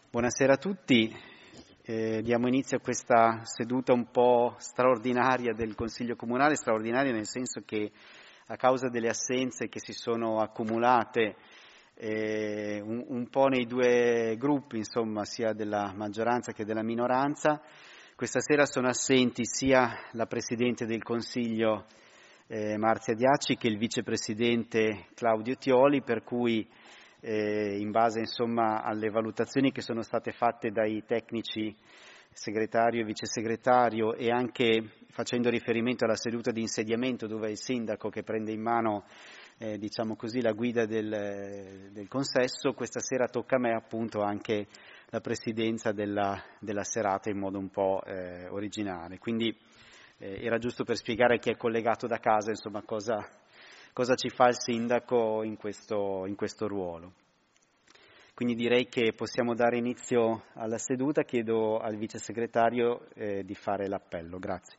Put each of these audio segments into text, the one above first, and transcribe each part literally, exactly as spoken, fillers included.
Buonasera a tutti, eh, diamo inizio a questa seduta un po' straordinaria del Consiglio Comunale, straordinaria nel senso che a causa delle assenze che si sono accumulate eh, un, un po' nei due gruppi, insomma, sia della maggioranza che della minoranza, questa sera sono assenti sia la Presidente del Consiglio eh, Marzia Diaci che il Vicepresidente Claudio Tioli, per cui Eh, in base insomma alle valutazioni che sono state fatte dai tecnici segretario e vice segretario e anche facendo riferimento alla seduta di insediamento dove è il sindaco che prende in mano eh, diciamo così la guida del, del consesso, questa sera tocca a me appunto anche la presidenza della, della serata in modo un po' eh, originale, quindi eh, era giusto per spiegare a chi è collegato da casa insomma cosa cosa ci fa il sindaco in questo, in questo ruolo. Quindi direi che possiamo dare inizio alla seduta, chiedo al vice segretario eh, di fare l'appello. Grazie.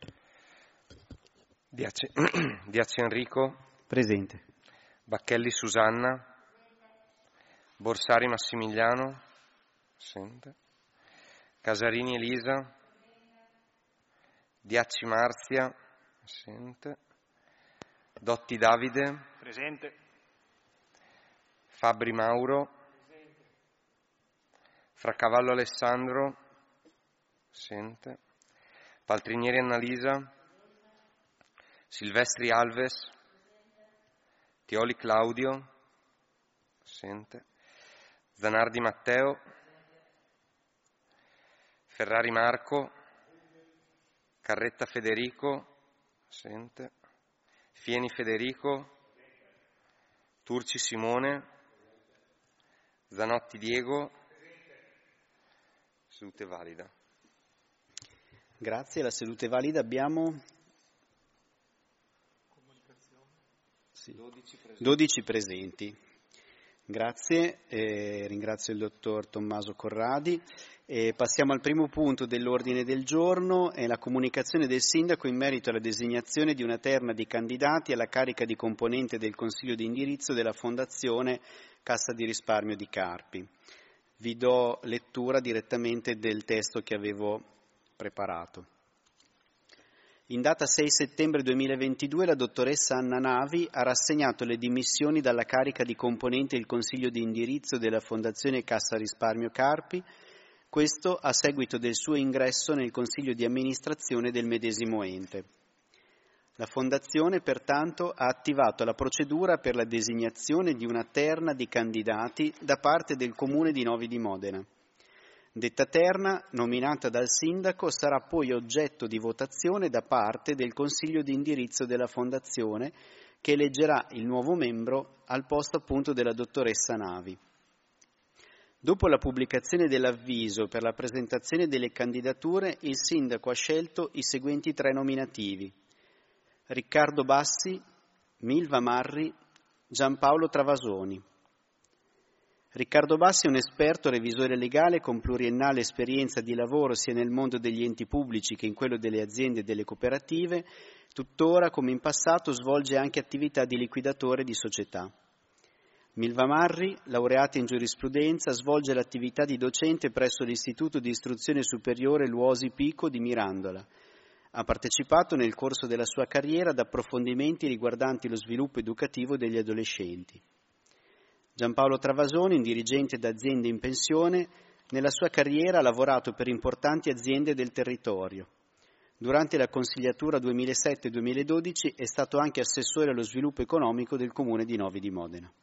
Diaci, Diaci Enrico. Presente. Bacchelli Susanna. Borsari Massimiliano. Presente. Casarini Elisa. Diaci Marzia. Presente. Dotti Davide. Presente. Fabbri Mauro. Presente. Fracavallo Alessandro. Presente. Paltrinieri Annalisa. Silvestri Alves. Tioli Claudio. Presente. Zanardi Matteo. Ferrari Marco. Carretta Federico. Presente. Fieni Federico, Turci Simone, Zanotti Diego, seduta è valida. Grazie, la seduta è valida. Abbiamo sì. dodici presenti. dodici presenti. Grazie, eh, ringrazio il dottor Tommaso Corradi. E passiamo al primo punto dell'ordine del giorno, è la comunicazione del sindaco in merito alla designazione di una terna di candidati alla carica di componente del Consiglio di indirizzo della Fondazione Cassa di Risparmio di Carpi. Vi do lettura direttamente del testo che avevo preparato. In data sei settembre duemilaventidue la dottoressa Anna Navi ha rassegnato le dimissioni dalla carica di componente del Consiglio di indirizzo della Fondazione Cassa Risparmio Carpi, questo a seguito del suo ingresso nel Consiglio di amministrazione del medesimo ente. La Fondazione, pertanto, ha attivato la procedura per la designazione di una terna di candidati da parte del Comune di Novi di Modena. Detta terna, nominata dal sindaco, sarà poi oggetto di votazione da parte del Consiglio di indirizzo della Fondazione, che eleggerà il nuovo membro al posto appunto della dottoressa Navi. Dopo la pubblicazione dell'avviso per la presentazione delle candidature, il sindaco ha scelto i seguenti tre nominativi: Riccardo Bassi, Milva Marri, Giampaolo Travasoni. Riccardo Bassi è un esperto revisore legale con pluriennale esperienza di lavoro sia nel mondo degli enti pubblici che in quello delle aziende e delle cooperative, tuttora come in passato svolge anche attività di liquidatore di società. Milva Marri, laureata in giurisprudenza, svolge l'attività di docente presso l'Istituto di Istruzione Superiore Luosi Pico di Mirandola. Ha partecipato nel corso della sua carriera ad approfondimenti riguardanti lo sviluppo educativo degli adolescenti. Giampaolo Travasoni, un dirigente d'aziende in pensione, nella sua carriera ha lavorato per importanti aziende del territorio. Durante la consigliatura duemilasette duemiladodici è stato anche assessore allo sviluppo economico del Comune di Novi di Modena.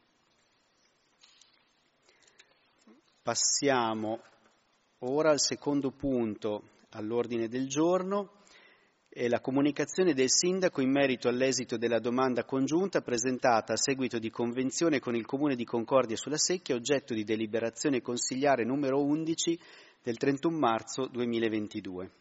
Passiamo ora al secondo punto all'ordine del giorno, è la comunicazione del sindaco in merito all'esito della domanda congiunta presentata a seguito di convenzione con il Comune di Concordia sulla Secchia, oggetto di deliberazione consigliare numero undici del trentuno marzo duemilaventidue.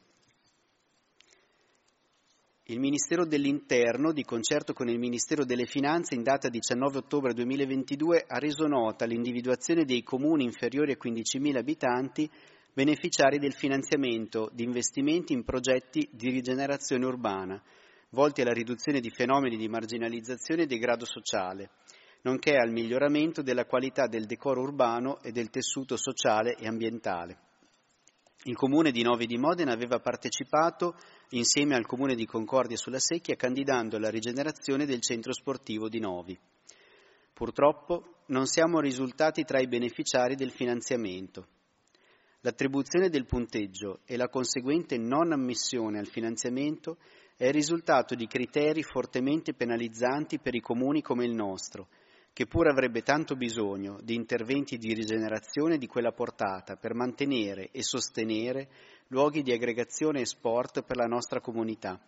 Il Ministero dell'Interno, di concerto con il Ministero delle Finanze, in data diciannove ottobre duemilaventidue, ha reso nota l'individuazione dei comuni inferiori a quindicimila abitanti beneficiari del finanziamento di investimenti in progetti di rigenerazione urbana, volti alla riduzione di fenomeni di marginalizzazione e degrado sociale, nonché al miglioramento della qualità del decoro urbano e del tessuto sociale e ambientale. Il Comune di Novi di Modena aveva partecipato insieme al Comune di Concordia sulla Secchia candidando alla rigenerazione del centro sportivo di Novi. Purtroppo non siamo risultati tra i beneficiari del finanziamento. L'attribuzione del punteggio e la conseguente non ammissione al finanziamento è il risultato di criteri fortemente penalizzanti per i comuni come il nostro, che pur avrebbe tanto bisogno di interventi di rigenerazione di quella portata per mantenere e sostenere luoghi di aggregazione e sport per la nostra comunità.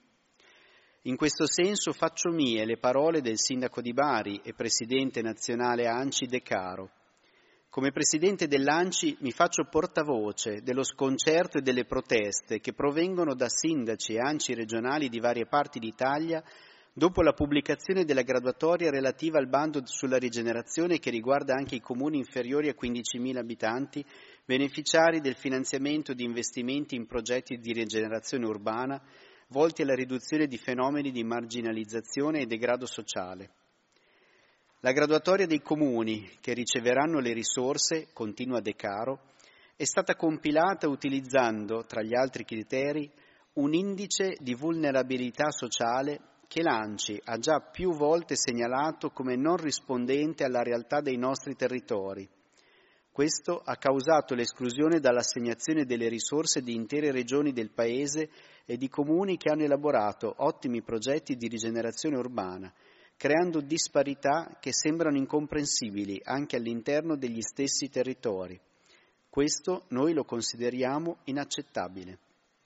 In questo senso faccio mie le parole del sindaco di Bari e presidente nazionale ANCI De Caro. Come presidente dell'ANCI mi faccio portavoce dello sconcerto e delle proteste che provengono da sindaci e ANCI regionali di varie parti d'Italia dopo la pubblicazione della graduatoria relativa al bando sulla rigenerazione che riguarda anche i comuni inferiori a quindicimila abitanti, beneficiari del finanziamento di investimenti in progetti di rigenerazione urbana volti alla riduzione di fenomeni di marginalizzazione e degrado sociale. La graduatoria dei comuni che riceveranno le risorse, continua De Caro, è stata compilata utilizzando, tra gli altri criteri, un indice di vulnerabilità sociale che l'ANCI ha già più volte segnalato come non rispondente alla realtà dei nostri territori. Questo ha causato l'esclusione dall'assegnazione delle risorse di intere regioni del Paese e di comuni che hanno elaborato ottimi progetti di rigenerazione urbana, creando disparità che sembrano incomprensibili anche all'interno degli stessi territori. Questo noi lo consideriamo inaccettabile.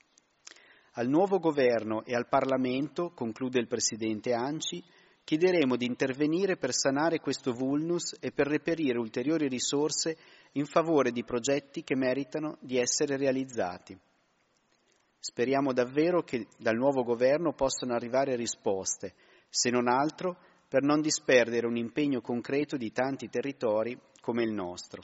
Al nuovo governo e al Parlamento, conclude il presidente ANCI, chiederemo di intervenire per sanare questo vulnus e per reperire ulteriori risorse in favore di progetti che meritano di essere realizzati. Speriamo davvero che dal nuovo governo possano arrivare risposte, se non altro per non disperdere un impegno concreto di tanti territori come il nostro.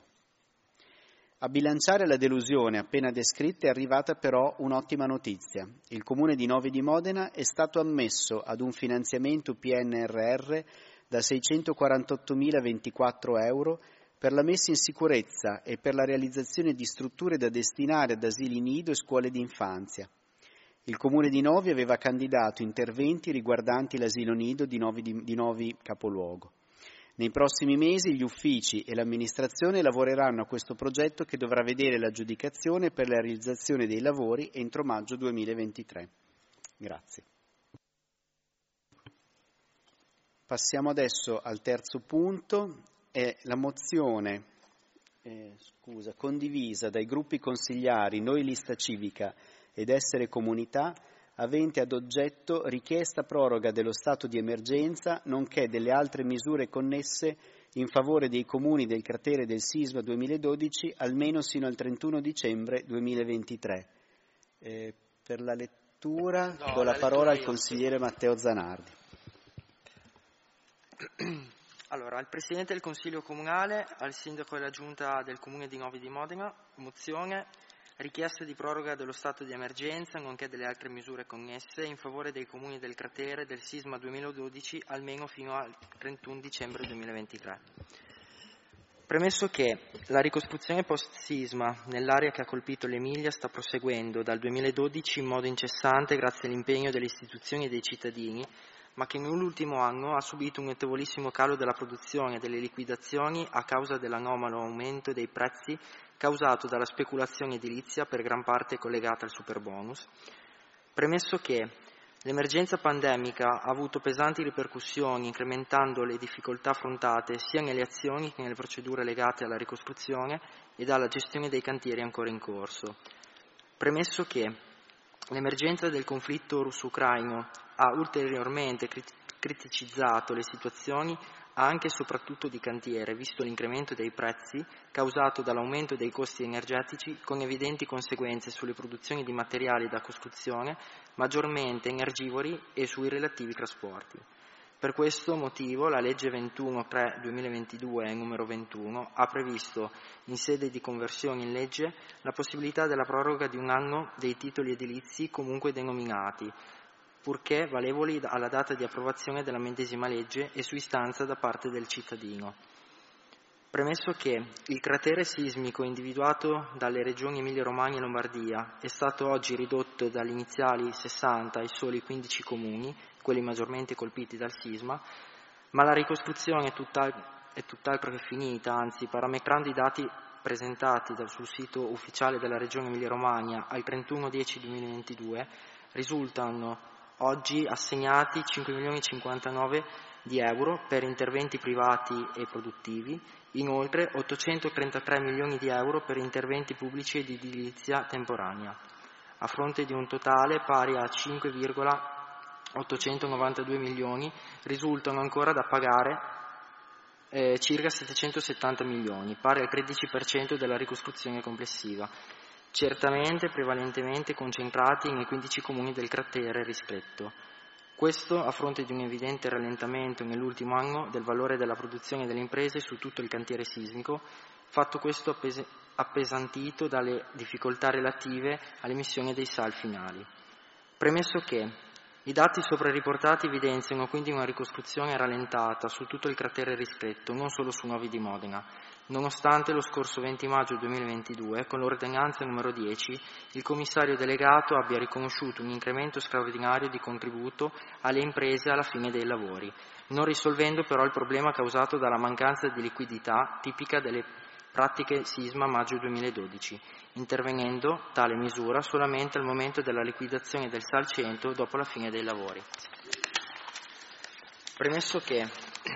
A bilanciare la delusione appena descritta è arrivata però un'ottima notizia. Il Comune di Novi di Modena è stato ammesso ad un finanziamento P N R R da seicentoquarantottomilaventiquattro euro per la messa in sicurezza e per la realizzazione di strutture da destinare ad asili nido e scuole di infanzia. Il Comune di Novi aveva candidato interventi riguardanti l'asilo nido di Novi, di, di Novi capoluogo. Nei prossimi mesi gli uffici e l'amministrazione lavoreranno a questo progetto che dovrà vedere l'aggiudicazione per la realizzazione dei lavori entro maggio duemilaventitré. Grazie. Passiamo adesso al terzo punto, è la mozione eh, scusa, condivisa dai gruppi consigliari Noi Lista Civica ed Essere Comunità, avente ad oggetto richiesta proroga dello stato di emergenza, nonché delle altre misure connesse in favore dei comuni del cratere del sisma duemiladodici, almeno sino al trentuno dicembre duemilaventitré. Eh, per la lettura no, do la, la parola al consigliere Matteo Zanardi. Allora, al Presidente del Consiglio Comunale, al Sindaco della Giunta del Comune di Novi di Modena, mozione, richiesta di proroga dello stato di emergenza, nonché delle altre misure connesse in favore dei comuni del cratere del sisma duemiladodici, almeno fino al trentuno dicembre duemilaventitré. Premesso che la ricostruzione post-sisma nell'area che ha colpito l'Emilia sta proseguendo dal duemiladodici in modo incessante grazie all'impegno delle istituzioni e dei cittadini, ma che nell'ultimo anno ha subito un notevolissimo calo della produzione e delle liquidazioni a causa dell'anomalo aumento dei prezzi causato dalla speculazione edilizia per gran parte collegata al superbonus. Premesso che l'emergenza pandemica ha avuto pesanti ripercussioni incrementando le difficoltà affrontate sia nelle azioni che nelle procedure legate alla ricostruzione e alla gestione dei cantieri ancora in corso. Premesso che l'emergenza del conflitto russo-ucraino ha ulteriormente criticizzato le situazioni anche e soprattutto di cantiere, visto l'incremento dei prezzi causato dall'aumento dei costi energetici con evidenti conseguenze sulle produzioni di materiali da costruzione maggiormente energivori e sui relativi trasporti. Per questo motivo la legge ventuno tre duemilaventidue numero ventuno ha previsto in sede di conversione in legge la possibilità della proroga di un anno dei titoli edilizi comunque denominati purché valevoli alla data di approvazione della medesima legge e su istanza da parte del cittadino. Premesso che il cratere sismico individuato dalle regioni Emilia-Romagna e Lombardia è stato oggi ridotto dagli iniziali sessanta ai soli quindici comuni, quelli maggiormente colpiti dal sisma, ma la ricostruzione è, tutt'al- è tutt'altro che finita, anzi, parametrando i dati presentati dal- sul sito ufficiale della regione Emilia-Romagna al trentuno ottobre duemilaventidue, risultano oggi assegnati cinque milioni cinquantanove di euro per interventi privati e produttivi, inoltre ottocentotrentatré milioni di euro per interventi pubblici e di edilizia temporanea, a fronte di un totale pari a cinque virgola ottocentonovantadue milioni, risultano ancora da pagare eh, circa settecentosettanta milioni, pari al tredici per cento della ricostruzione complessiva, certamente prevalentemente concentrati nei quindici comuni del cratere ristretto. Questo a fronte di un evidente rallentamento nell'ultimo anno del valore della produzione delle imprese su tutto il cantiere sismico, fatto questo appes- appesantito dalle difficoltà relative all'emissione dei S A L finali. Premesso che i dati sopra riportati evidenziano quindi una ricostruzione rallentata su tutto il cratere ristretto, non solo su Novi di Modena, nonostante lo scorso venti maggio duemilaventidue, con l'ordinanza numero dieci, il commissario delegato abbia riconosciuto un incremento straordinario di contributo alle imprese alla fine dei lavori, non risolvendo però il problema causato dalla mancanza di liquidità tipica delle pratiche sisma maggio duemiladodici, intervenendo tale misura solamente al momento della liquidazione del S A L cento dopo la fine dei lavori. Premesso che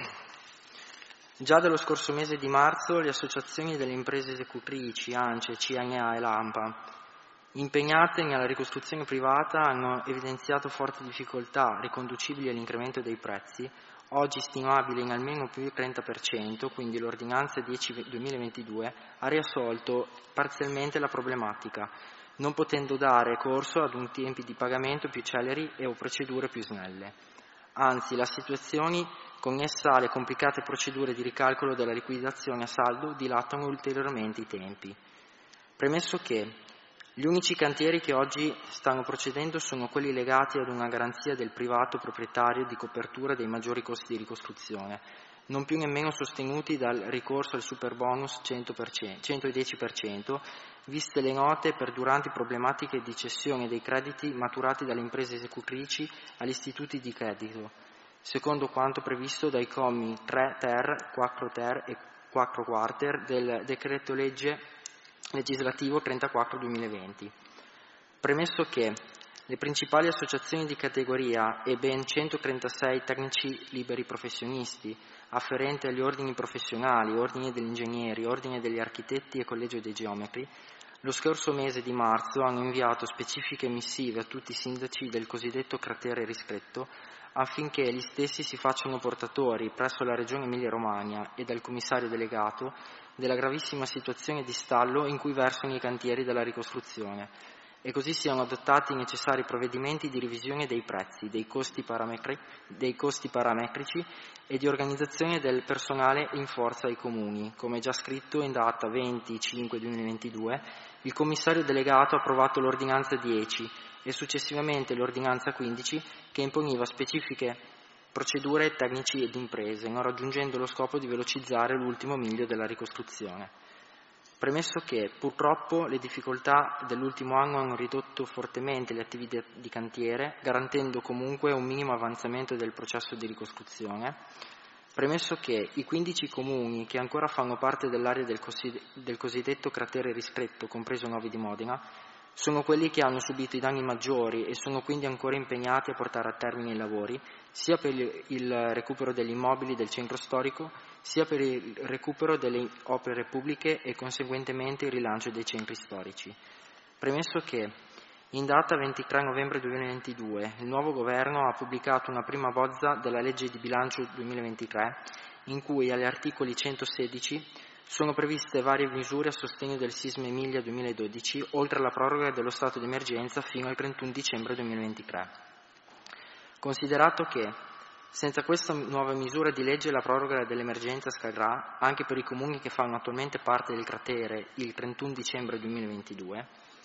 già dallo scorso mese di marzo le associazioni delle imprese esecutrici, ANCE, C N A e l'AMPA, impegnate nella ricostruzione privata, hanno evidenziato forti difficoltà riconducibili all'incremento dei prezzi, oggi stimabile in almeno più del trenta per cento, quindi l'ordinanza dieci duemilaventidue ha riassolto parzialmente la problematica, non potendo dare corso ad un tempi di pagamento più celeri e o procedure più snelle. Anzi, la situazione connessa alle complicate procedure di ricalcolo della liquidazione a saldo dilatano ulteriormente i tempi. Premesso che gli unici cantieri che oggi stanno procedendo sono quelli legati ad una garanzia del privato proprietario di copertura dei maggiori costi di ricostruzione, non più nemmeno sostenuti dal ricorso al superbonus cento per cento, centodieci per cento, viste le note perduranti problematiche di cessione dei crediti maturati dalle imprese esecutrici agli istituti di credito, secondo quanto previsto dai commi tre ter, quattro ter e quattro quarter del decreto legge legislativo trentaquattro duemilaventi. Premesso che le principali associazioni di categoria e ben centotrentasei tecnici liberi professionisti, afferenti agli ordini professionali, ordine degli ingegneri, ordine degli architetti e collegio dei geometri, lo scorso mese di marzo hanno inviato specifiche missive a tutti i sindaci del cosiddetto cratere ristretto affinché gli stessi si facciano portatori presso la Regione Emilia-Romagna e dal commissario delegato della gravissima situazione di stallo in cui versano i cantieri della ricostruzione e così siano adottati i necessari provvedimenti di revisione dei prezzi, dei costi, parametri, dei costi parametrici e di organizzazione del personale in forza ai comuni. Come già scritto in data venti cinque duemilaventidue, il commissario delegato ha approvato l'ordinanza dieci e successivamente l'ordinanza quindici che imponeva specifiche procedure ai tecnici ed imprese, non raggiungendo lo scopo di velocizzare l'ultimo miglio della ricostruzione. Premesso che purtroppo le difficoltà dell'ultimo anno hanno ridotto fortemente le attività di cantiere, garantendo comunque un minimo avanzamento del processo di ricostruzione, premesso che i quindici comuni che ancora fanno parte dell'area del, così, del cosiddetto cratere ristretto, compreso Novi di Modena, sono quelli che hanno subito i danni maggiori e sono quindi ancora impegnati a portare a termine i lavori, sia per il recupero degli immobili del centro storico, sia per il recupero delle opere pubbliche e conseguentemente il rilancio dei centri storici. Premesso che in data ventitré novembre duemilaventidue il nuovo governo ha pubblicato una prima bozza della legge di bilancio duemilaventitré in cui agli articoli centosedici sono previste varie misure a sostegno del sisma Emilia duemiladodici, oltre alla proroga dello stato di emergenza fino al trentuno dicembre duemilaventitré. Considerato che senza questa nuova misura di legge la proroga dell'emergenza scadrà anche per i comuni che fanno attualmente parte del cratere il trentuno dicembre duemilaventidue,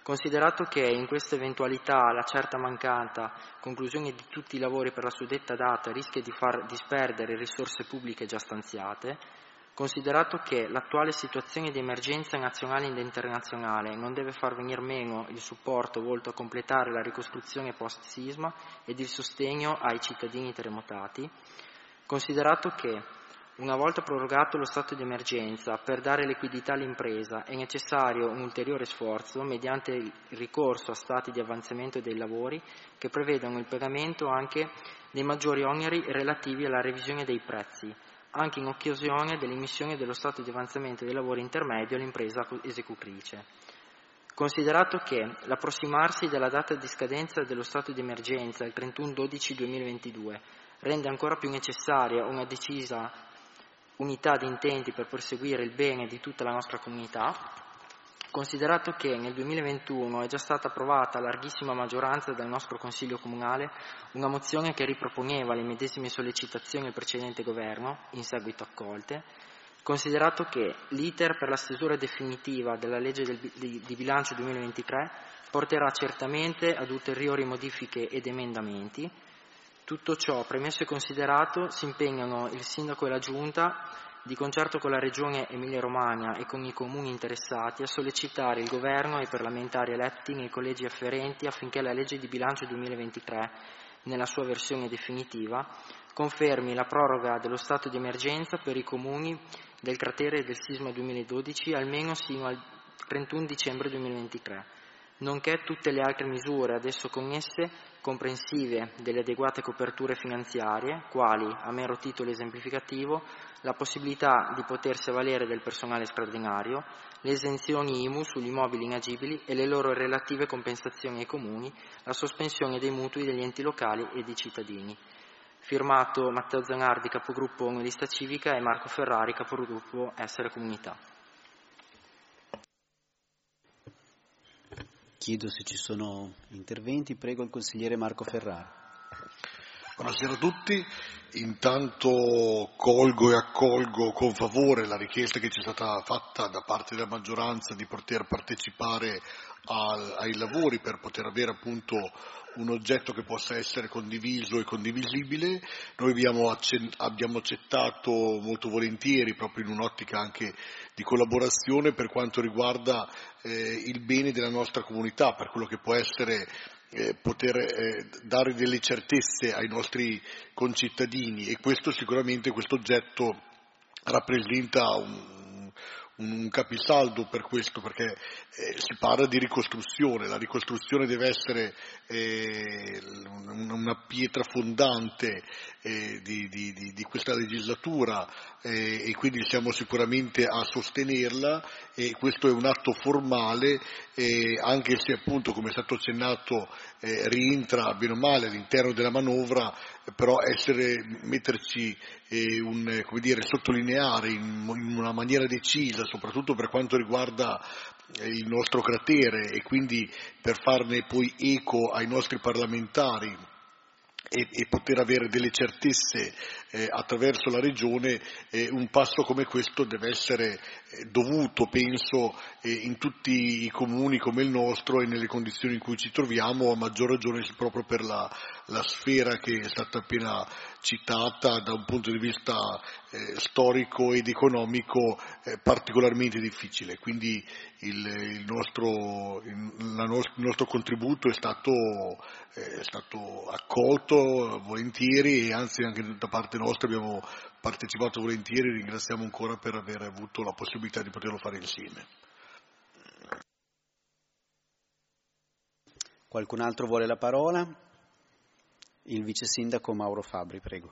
Considerato che in questa eventualità la certa mancata conclusione di tutti i lavori per la suddetta data rischia di far disperdere risorse pubbliche già stanziate, considerato che l'attuale situazione di emergenza nazionale ed internazionale non deve far venir meno il supporto volto a completare la ricostruzione post-sisma ed il sostegno ai cittadini terremotati, considerato che una volta prorogato lo stato di emergenza per dare liquidità all'impresa è necessario un ulteriore sforzo mediante il ricorso a stati di avanzamento dei lavori che prevedano il pagamento anche dei maggiori oneri relativi alla revisione dei prezzi, anche in occasione dell'emissione dello stato di avanzamento dei lavori intermedio all'impresa esecutrice. Considerato che l'approssimarsi della data di scadenza dello stato di emergenza, il trentuno dicembre duemilaventidue, rende ancora più necessaria una decisa unità di intenti per perseguire il bene di tutta la nostra comunità, considerato che nel duemilaventuno è già stata approvata a larghissima maggioranza dal nostro Consiglio Comunale una mozione che riproponeva le medesime sollecitazioni del precedente governo, in seguito accolte, considerato che l'iter per la stesura definitiva della legge del, di, di bilancio duemilaventitré porterà certamente ad ulteriori modifiche ed emendamenti. Tutto ciò premesso e considerato, si impegnano il Sindaco e la Giunta, di concerto con la Regione Emilia-Romagna e con i comuni interessati, a sollecitare il Governo e i parlamentari eletti nei collegi afferenti affinché la legge di bilancio duemilaventitré, nella sua versione definitiva, confermi la proroga dello stato di emergenza per i comuni del cratere del sisma duemiladodici almeno sino al trentuno dicembre duemilaventitré, nonché tutte le altre misure ad esso connesse comprensive delle adeguate coperture finanziarie, quali, a mero titolo esemplificativo, la possibilità di potersi avvalere del personale straordinario, le esenzioni I M U sugli immobili inagibili e le loro relative compensazioni ai comuni, la sospensione dei mutui degli enti locali e dei cittadini. Firmato Matteo Zanardi, capogruppo Lista Civica, e Marco Ferrari, capogruppo Essere Comunità. Chiedo se ci sono interventi. Prego il consigliere Marco Ferrari. Buonasera a tutti. Intanto colgo e accolgo con favore la richiesta che ci è stata fatta da parte della maggioranza di poter partecipare al, ai lavori per poter avere appunto un oggetto che possa essere condiviso e condivisibile. Noi abbiamo, accen- abbiamo accettato molto volentieri, proprio in un'ottica anche di collaborazione per quanto riguarda eh, il bene della nostra comunità, per quello che può essere eh, poter eh, dare delle certezze ai nostri concittadini, e questo sicuramente, questo oggetto rappresenta un, un capisaldo per questo, perché eh, si parla di ricostruzione. La ricostruzione deve essere eh, una pietra fondante eh, di, di, di, di questa legislatura eh, e quindi siamo sicuramente a sostenerla, e questo è un atto formale, eh, anche se appunto, come è stato accennato, eh, rientra bene o male all'interno della manovra, però essere, metterci eh, un, come dire, sottolineare in, in una maniera decisa, soprattutto per quanto riguarda eh, il nostro cratere, e quindi per farne poi eco ai nostri parlamentari e, e poter avere delle certezze eh, attraverso la Regione, eh, un passo come questo deve essere eh, dovuto, penso, eh, in tutti i comuni come il nostro e nelle condizioni in cui ci troviamo, a maggior ragione proprio per la, la sfera che è stata appena citata da un punto di vista eh, storico ed economico eh, particolarmente difficile. Quindi il, il, nostro, il, la no- il nostro contributo è stato, eh, è stato accolto volentieri, e anzi anche da parte nostra abbiamo partecipato volentieri. Ringraziamo ancora per aver avuto la possibilità di poterlo fare insieme. Qualcun altro vuole la parola? Il vice sindaco Mauro Fabbri, prego.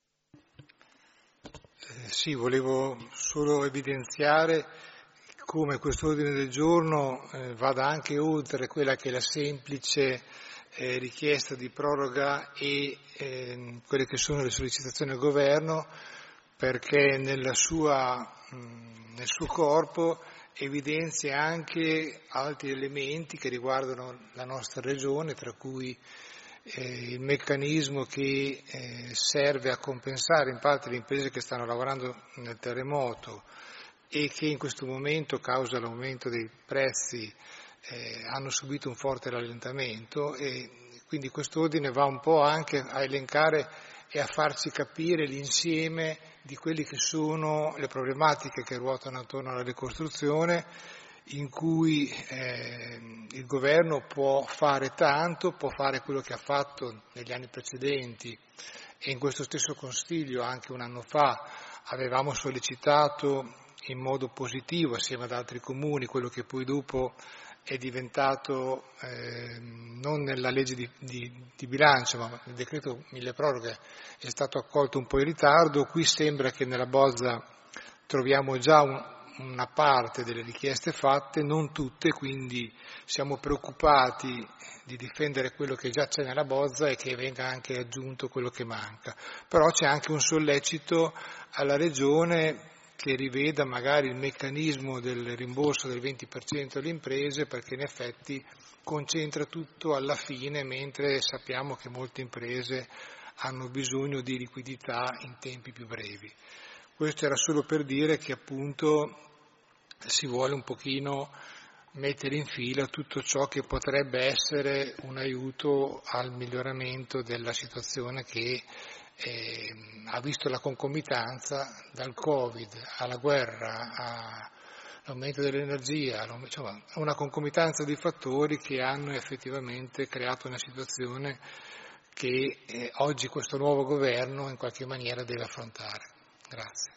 Eh, sì, volevo solo evidenziare come quest'ordine del giorno eh, vada anche oltre quella che è la semplice eh, richiesta di proroga e eh, quelle che sono le sollecitazioni al governo, perché nella sua, mh, nel suo corpo evidenzia anche altri elementi che riguardano la nostra regione, tra cui eh, il meccanismo che eh, serve a compensare in parte le imprese che stanno lavorando nel terremoto e che in questo momento, causa l'aumento dei prezzi, eh, hanno subito un forte rallentamento, e quindi quest'ordine va un po' anche a elencare e a farci capire l'insieme di quelle che sono le problematiche che ruotano attorno alla ricostruzione, in cui eh, il governo può fare tanto, può fare quello che ha fatto negli anni precedenti, e in questo stesso Consiglio anche un anno fa avevamo sollecitato in modo positivo assieme ad altri comuni quello che poi dopo è diventato eh, non nella legge di, di, di bilancio, ma nel decreto mille proroghe è stato accolto un po' in ritardo. Qui sembra che nella bozza troviamo già un, una parte delle richieste fatte, non tutte, quindi siamo preoccupati di difendere quello che già c'è nella bozza e che venga anche aggiunto quello che manca. Però c'è anche un sollecito alla Regione che riveda magari il meccanismo del rimborso del venti per cento alle imprese, perché in effetti concentra tutto alla fine, mentre sappiamo che molte imprese hanno bisogno di liquidità in tempi più brevi. Questo era solo per dire che appunto si vuole un pochino mettere in fila tutto ciò che potrebbe essere un aiuto al miglioramento della situazione che eh, ha visto la concomitanza dal Covid alla guerra all'aumento dell'energia, insomma una concomitanza di fattori che hanno effettivamente creato una situazione che eh, oggi questo nuovo governo in qualche maniera deve affrontare. Grazie.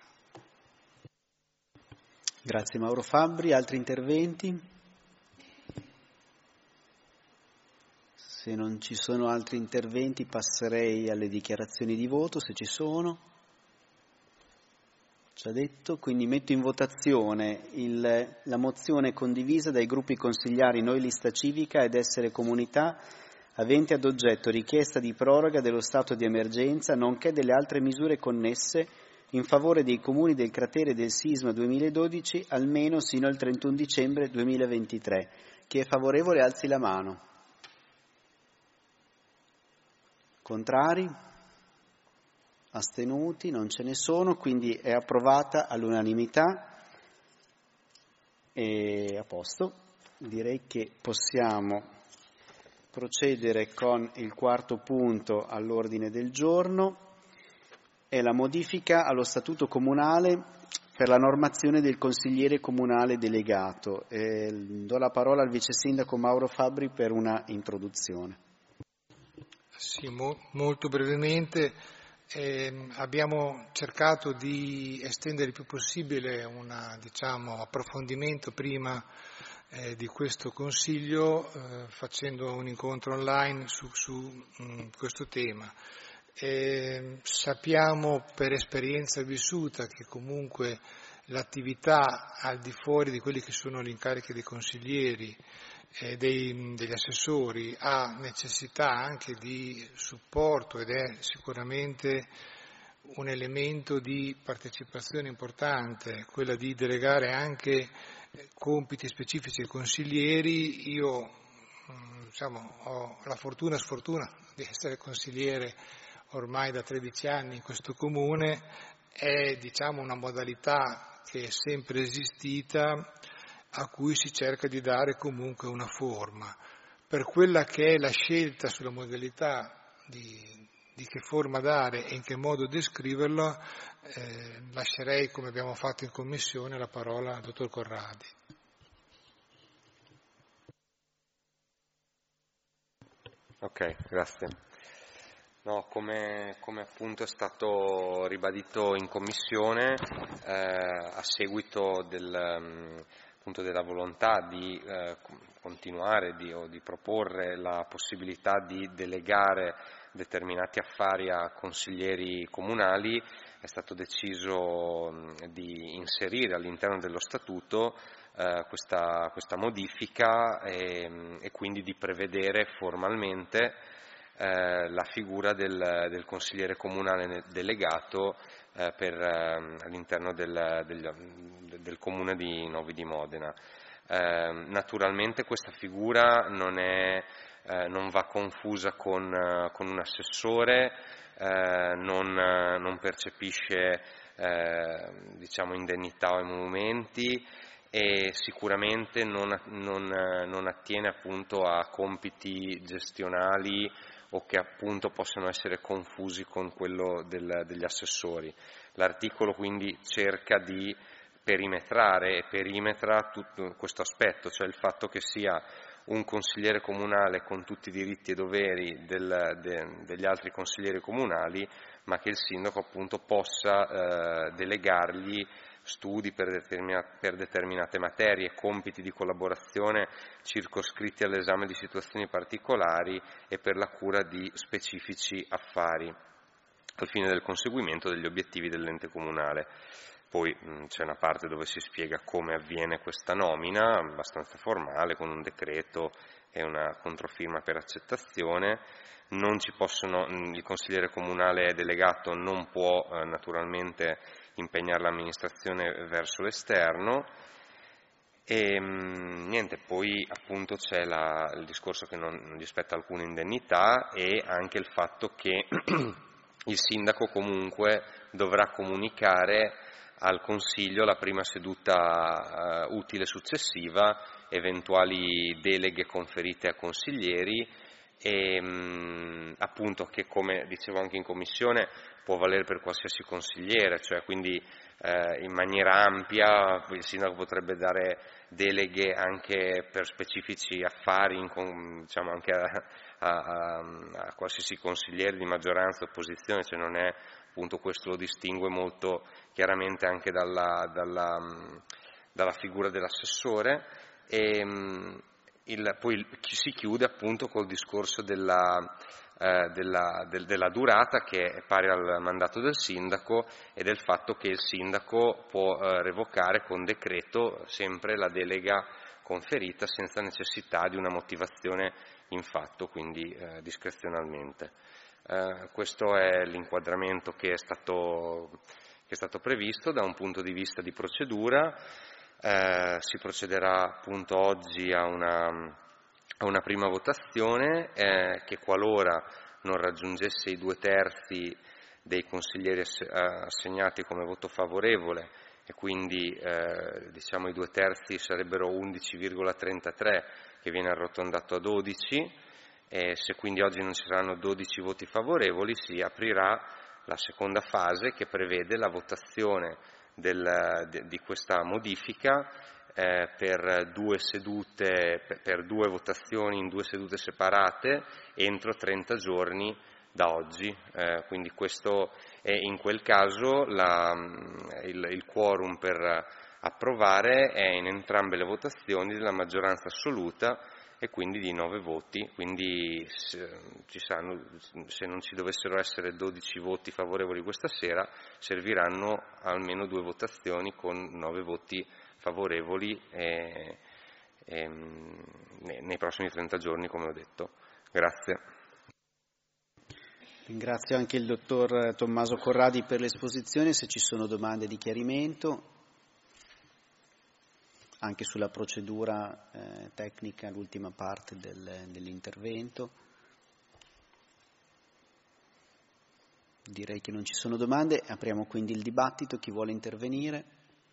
Grazie Mauro Fabbri. Altri interventi? Se non ci sono altri interventi passerei alle dichiarazioni di voto, se ci sono. Già detto, quindi metto in votazione il, la mozione condivisa dai gruppi consigliari Noi Lista Civica ed Essere Comunità, avente ad oggetto richiesta di proroga dello stato di emergenza, nonché delle altre misure connesse in favore dei comuni del cratere del sisma duemiladodici, almeno sino al trentuno dicembre duemilaventitré. Chi è favorevole alzi la mano. Contrari? Astenuti? Non ce ne sono, quindi è approvata all'unanimità. E a posto. Direi che possiamo procedere con il quarto punto all'ordine del giorno. È la modifica allo statuto comunale per la normazione del consigliere comunale delegato. Eh, do la parola al vice sindaco Mauro Fabbri per una introduzione. Sì, mo- molto brevemente. Eh, abbiamo cercato di estendere il più possibile un diciamo, approfondimento prima eh, di questo Consiglio, eh, facendo un incontro online su, su mh, questo tema. Eh, sappiamo per esperienza vissuta che comunque l'attività al di fuori di quelli che sono gli incarichi dei consiglieri e dei, degli assessori ha necessità anche di supporto ed è sicuramente un elemento di partecipazione importante, quella di delegare anche compiti specifici ai consiglieri. Io diciamo, ho la fortuna e sfortuna di essere consigliere ormai da tredici anni in questo comune, è diciamo una modalità che è sempre esistita, a cui si cerca di dare comunque una forma. Per quella che è la scelta sulla modalità di, di che forma dare e in che modo descriverla, eh, lascerei, come abbiamo fatto in commissione, la parola al dottor Corradi. Ok, grazie. No, come, come appunto è stato ribadito in commissione, eh, a seguito del, appunto della volontà di eh, continuare di, o di proporre la possibilità di delegare determinati affari a consiglieri comunali, è stato deciso mh, di inserire all'interno dello statuto eh, questa, questa modifica e, e quindi di prevedere formalmente Eh, la figura del, del consigliere comunale delegato eh, per, eh, all'interno del, del, del comune di Novi di Modena. Eh, naturalmente questa figura non, è, eh, non va confusa con, uh, con un assessore, eh, non, uh, non percepisce eh, diciamo indennità o emolumenti e sicuramente non, non, non attiene appunto a compiti gestionali o che appunto possono essere confusi con quello del, degli assessori. L'articolo quindi cerca di perimetrare e perimetra tutto questo aspetto, cioè il fatto che sia un consigliere comunale con tutti i diritti e doveri del, de, degli altri consiglieri comunali, ma che il sindaco appunto possa eh, delegargli studi per, determina, per determinate materie, compiti di collaborazione circoscritti all'esame di situazioni particolari e per la cura di specifici affari, al fine del conseguimento degli obiettivi dell'ente comunale. Poi mh, c'è una parte dove si spiega come avviene questa nomina, abbastanza formale, con un decreto e una controfirma per accettazione. Non ci possono, mh, il consigliere comunale delegato non può eh, naturalmente impegnare l'amministrazione verso l'esterno. E mh, niente, poi appunto c'è la, il discorso che non, non gli spetta alcuna indennità e anche il fatto che il sindaco comunque dovrà comunicare al Consiglio la prima seduta uh, utile successiva, eventuali deleghe conferite a consiglieri e mh, appunto che, come dicevo anche in Commissione, può valere per qualsiasi consigliere, cioè quindi eh, in maniera ampia il sindaco potrebbe dare deleghe anche per specifici affari, in, diciamo anche a, a, a, a qualsiasi consigliere di maggioranza o opposizione, cioè non è appunto, questo lo distingue molto chiaramente anche dalla, dalla, dalla figura dell'assessore. E, il, poi si chiude appunto col discorso della, eh, della, del, della durata, che è pari al mandato del sindaco, e del fatto che il sindaco può eh, revocare con decreto sempre la delega conferita senza necessità di una motivazione in fatto, quindi eh, discrezionalmente. Eh, questo è l'inquadramento che è stato, che è stato previsto da un punto di vista di procedura. Eh, si procederà appunto oggi a una, a una prima votazione eh, che, qualora non raggiungesse i due terzi dei consiglieri assegnati come voto favorevole, e quindi eh, diciamo i due terzi sarebbero undici virgola trentatré, che viene arrotondato a dodici, e se quindi oggi non ci saranno dodici voti favorevoli si aprirà la seconda fase, che prevede la votazione del, de, di questa modifica eh, per due sedute, per, per due votazioni in due sedute separate entro trenta giorni da oggi, eh, quindi questo è, in quel caso la, il, il quorum per approvare è in entrambe le votazioni della maggioranza assoluta e quindi di nove voti, quindi se, ci saranno, se non ci dovessero essere dodici voti favorevoli questa sera, serviranno almeno due votazioni con nove voti favorevoli e, e, nei prossimi trenta giorni, come ho detto. Grazie. Ringrazio anche il dottor Tommaso Corradi per l'esposizione. Se ci sono domande di chiarimento anche sulla procedura eh, tecnica, l'ultima parte del, dell'intervento. Direi che non ci sono domande, apriamo quindi il dibattito. Chi vuole intervenire?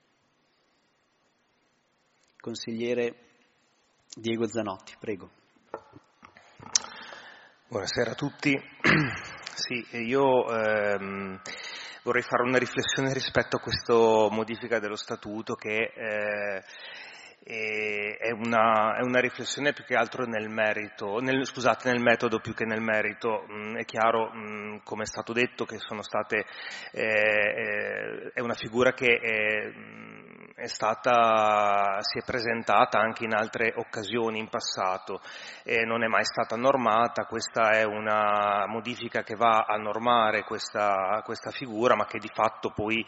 Consigliere Diego Zanotti, prego. Buonasera a tutti. Sì, io ehm, vorrei fare una riflessione rispetto a questa modifica dello statuto che eh, è, una, è una riflessione più che altro nel merito, nel, scusate, nel metodo più che nel merito. Mm, è chiaro, mm, come è stato detto, che sono state, eh, è una figura che è, è stata, si è presentata anche in altre occasioni in passato e non è mai stata normata. Questa è una modifica che va a normare questa, questa figura, ma che di fatto poi,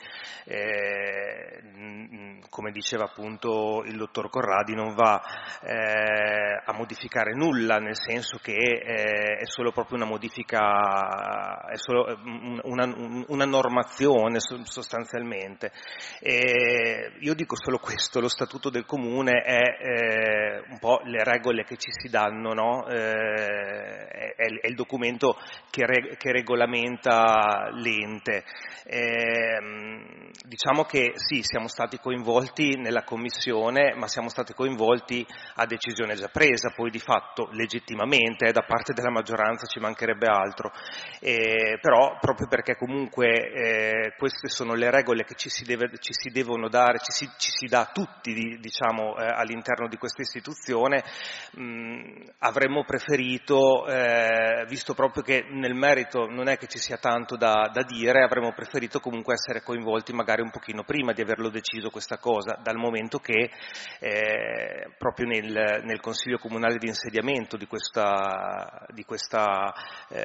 eh, come diceva appunto il dottor Corradi, non va eh, a modificare nulla, nel senso che eh, è solo proprio una modifica, è solo una, una normazione sostanzialmente. E io dico solo questo: lo statuto del comune è eh, un po' le regole che ci si danno, no? eh, è, è il documento che, re, che regolamenta l'ente. Eh, diciamo che sì, siamo stati coinvolti nella commissione, ma siamo stati coinvolti a decisione già presa, poi di fatto legittimamente eh, da parte della maggioranza, ci mancherebbe altro, eh, però proprio perché comunque eh, queste sono le regole che ci si, deve, ci si devono dare, ci si, ci si dà tutti diciamo eh, all'interno di questa istituzione, mh, avremmo preferito, eh, visto proprio che nel merito non è che ci sia tanto da, da dire, avremmo preferito comunque essere coinvolti magari un pochino prima di averlo deciso questa cosa, dal momento che eh, proprio nel, nel Consiglio Comunale di insediamento di questa, di questa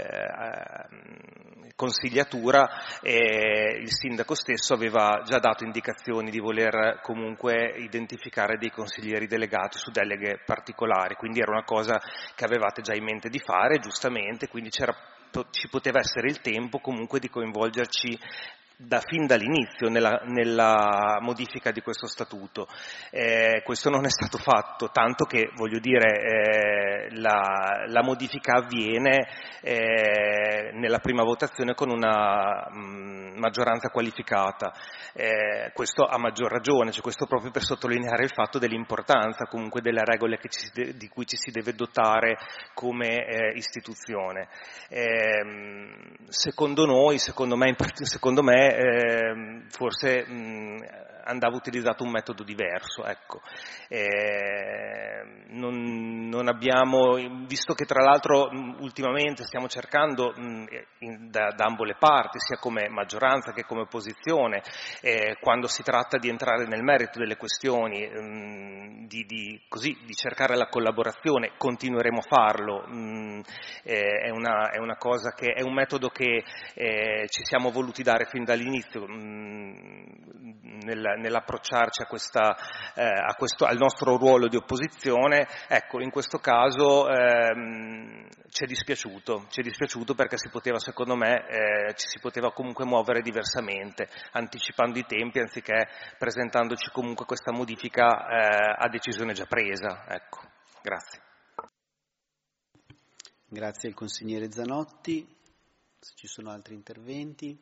eh, consigliatura eh, il sindaco stesso aveva già dato indicazioni di voler comunque identificare dei consiglieri delegati su deleghe particolari, quindi era una cosa che avevate già in mente di fare, giustamente, quindi c'era, ci poteva essere il tempo comunque di coinvolgerci da fin dall'inizio nella, nella modifica di questo statuto. Eh, questo non è stato fatto, tanto che, voglio dire, eh, la, la modifica avviene eh, nella prima votazione con una mh, maggioranza qualificata. Eh, questo a maggior ragione, cioè questo proprio per sottolineare il fatto dell'importanza comunque delle regole che ci si de- di cui ci si deve dotare come eh, istituzione. Eh, secondo noi, secondo me, in part- secondo me Eh, forse mh, andava utilizzato un metodo diverso, ecco. Eh, non, non abbiamo, visto che tra l'altro mh, ultimamente stiamo cercando mh, in, da, da ambo le parti, sia come maggioranza che come opposizione, eh, quando si tratta di entrare nel merito delle questioni, mh, di, di, così, di cercare la collaborazione, continueremo a farlo. Mh, eh, è, una, è una cosa che è un metodo che eh, ci siamo voluti dare fin da all'inizio mh, nel, nell'approcciarci a questa, eh, a questo, al nostro ruolo di opposizione. Ecco, in questo caso ehm, ci è dispiaciuto, ci è dispiaciuto perché si poteva, secondo me, eh, ci si poteva comunque muovere diversamente, anticipando i tempi anziché presentandoci comunque questa modifica eh, a decisione già presa. Ecco, grazie. Grazie al consigliere Zanotti. Se ci sono altri interventi.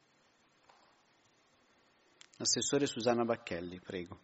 Assessore Susanna Bacchelli, prego.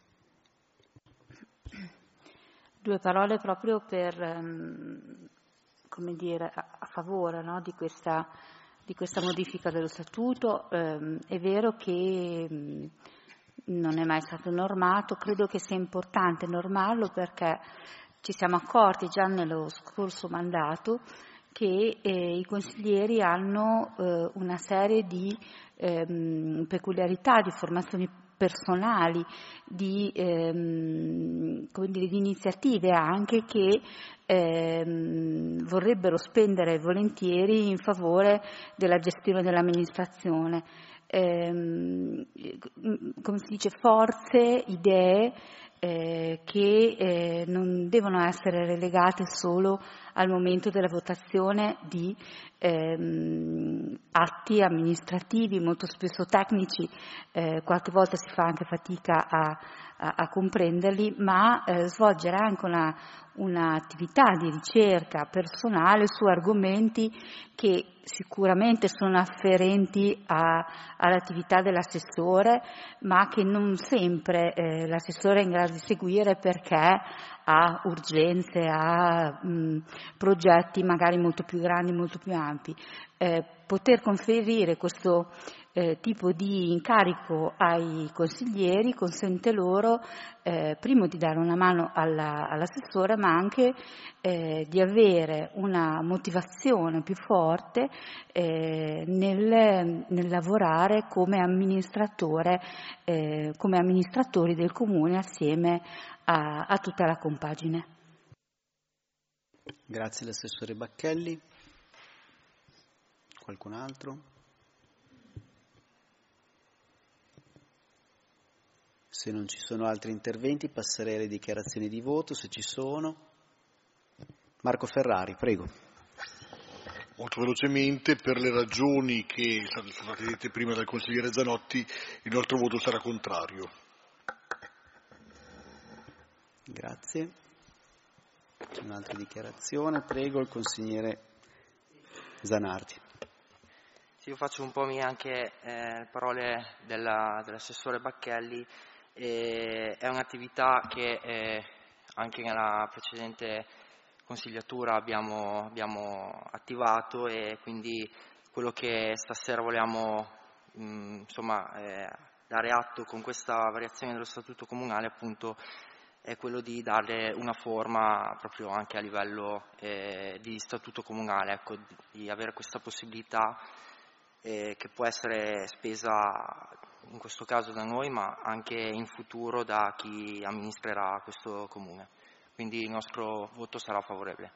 Due parole proprio per, um, come dire, a, a favore, no, di, questa, di questa modifica dello statuto. Um, è vero che um, non è mai stato normato, credo che sia importante normarlo perché ci siamo accorti già nello scorso mandato che eh, i consiglieri hanno eh, una serie di ehm, peculiarità, di formazioni personali, di, ehm, come dire, di iniziative anche che ehm, vorrebbero spendere volentieri in favore della gestione dell'amministrazione. Ehm, come si dice, forze, idee eh, che eh, non devono essere relegate solo al momento della votazione di ehm, atti amministrativi, molto spesso tecnici, eh, qualche volta si fa anche fatica a, a, a comprenderli, ma eh, svolgere anche una, un'attività di ricerca personale su argomenti che sicuramente sono afferenti a, all'attività dell'assessore, ma che non sempre eh, l'assessore è in grado di seguire perché ha urgenze, ha mh, progetti magari molto più grandi, molto più ampi. Eh, poter conferire questo eh, tipo di incarico ai consiglieri consente loro eh, primo di dare una mano alla, all'assessore, ma anche eh, di avere una motivazione più forte eh, nel, nel lavorare come amministratore, eh, come amministratori del comune assieme a, a tutta la compagine. Grazie all'assessore Bacchelli. Qualcun altro? Se non ci sono altri interventi passerei alle dichiarazioni di voto, se ci sono. Marco Ferrari, prego. Molto velocemente, per le ragioni che sono state dette prima dal consigliere Zanotti, il nostro voto sarà contrario. Grazie. C'è un'altra dichiarazione, prego il consigliere Zanardi. Sì, io faccio un po' mie anche eh, parole della, dell'assessore Bacchelli. E è un'attività che eh, anche nella precedente consigliatura abbiamo, abbiamo attivato, e quindi quello che stasera vogliamo mh, insomma, eh, dare atto con questa variazione dello statuto comunale appunto è quello di dare una forma proprio anche a livello eh, di statuto comunale, ecco, di, di avere questa possibilità eh, che può essere spesa in questo caso da noi, ma anche in futuro da chi amministrerà questo comune. Quindi il nostro voto sarà favorevole.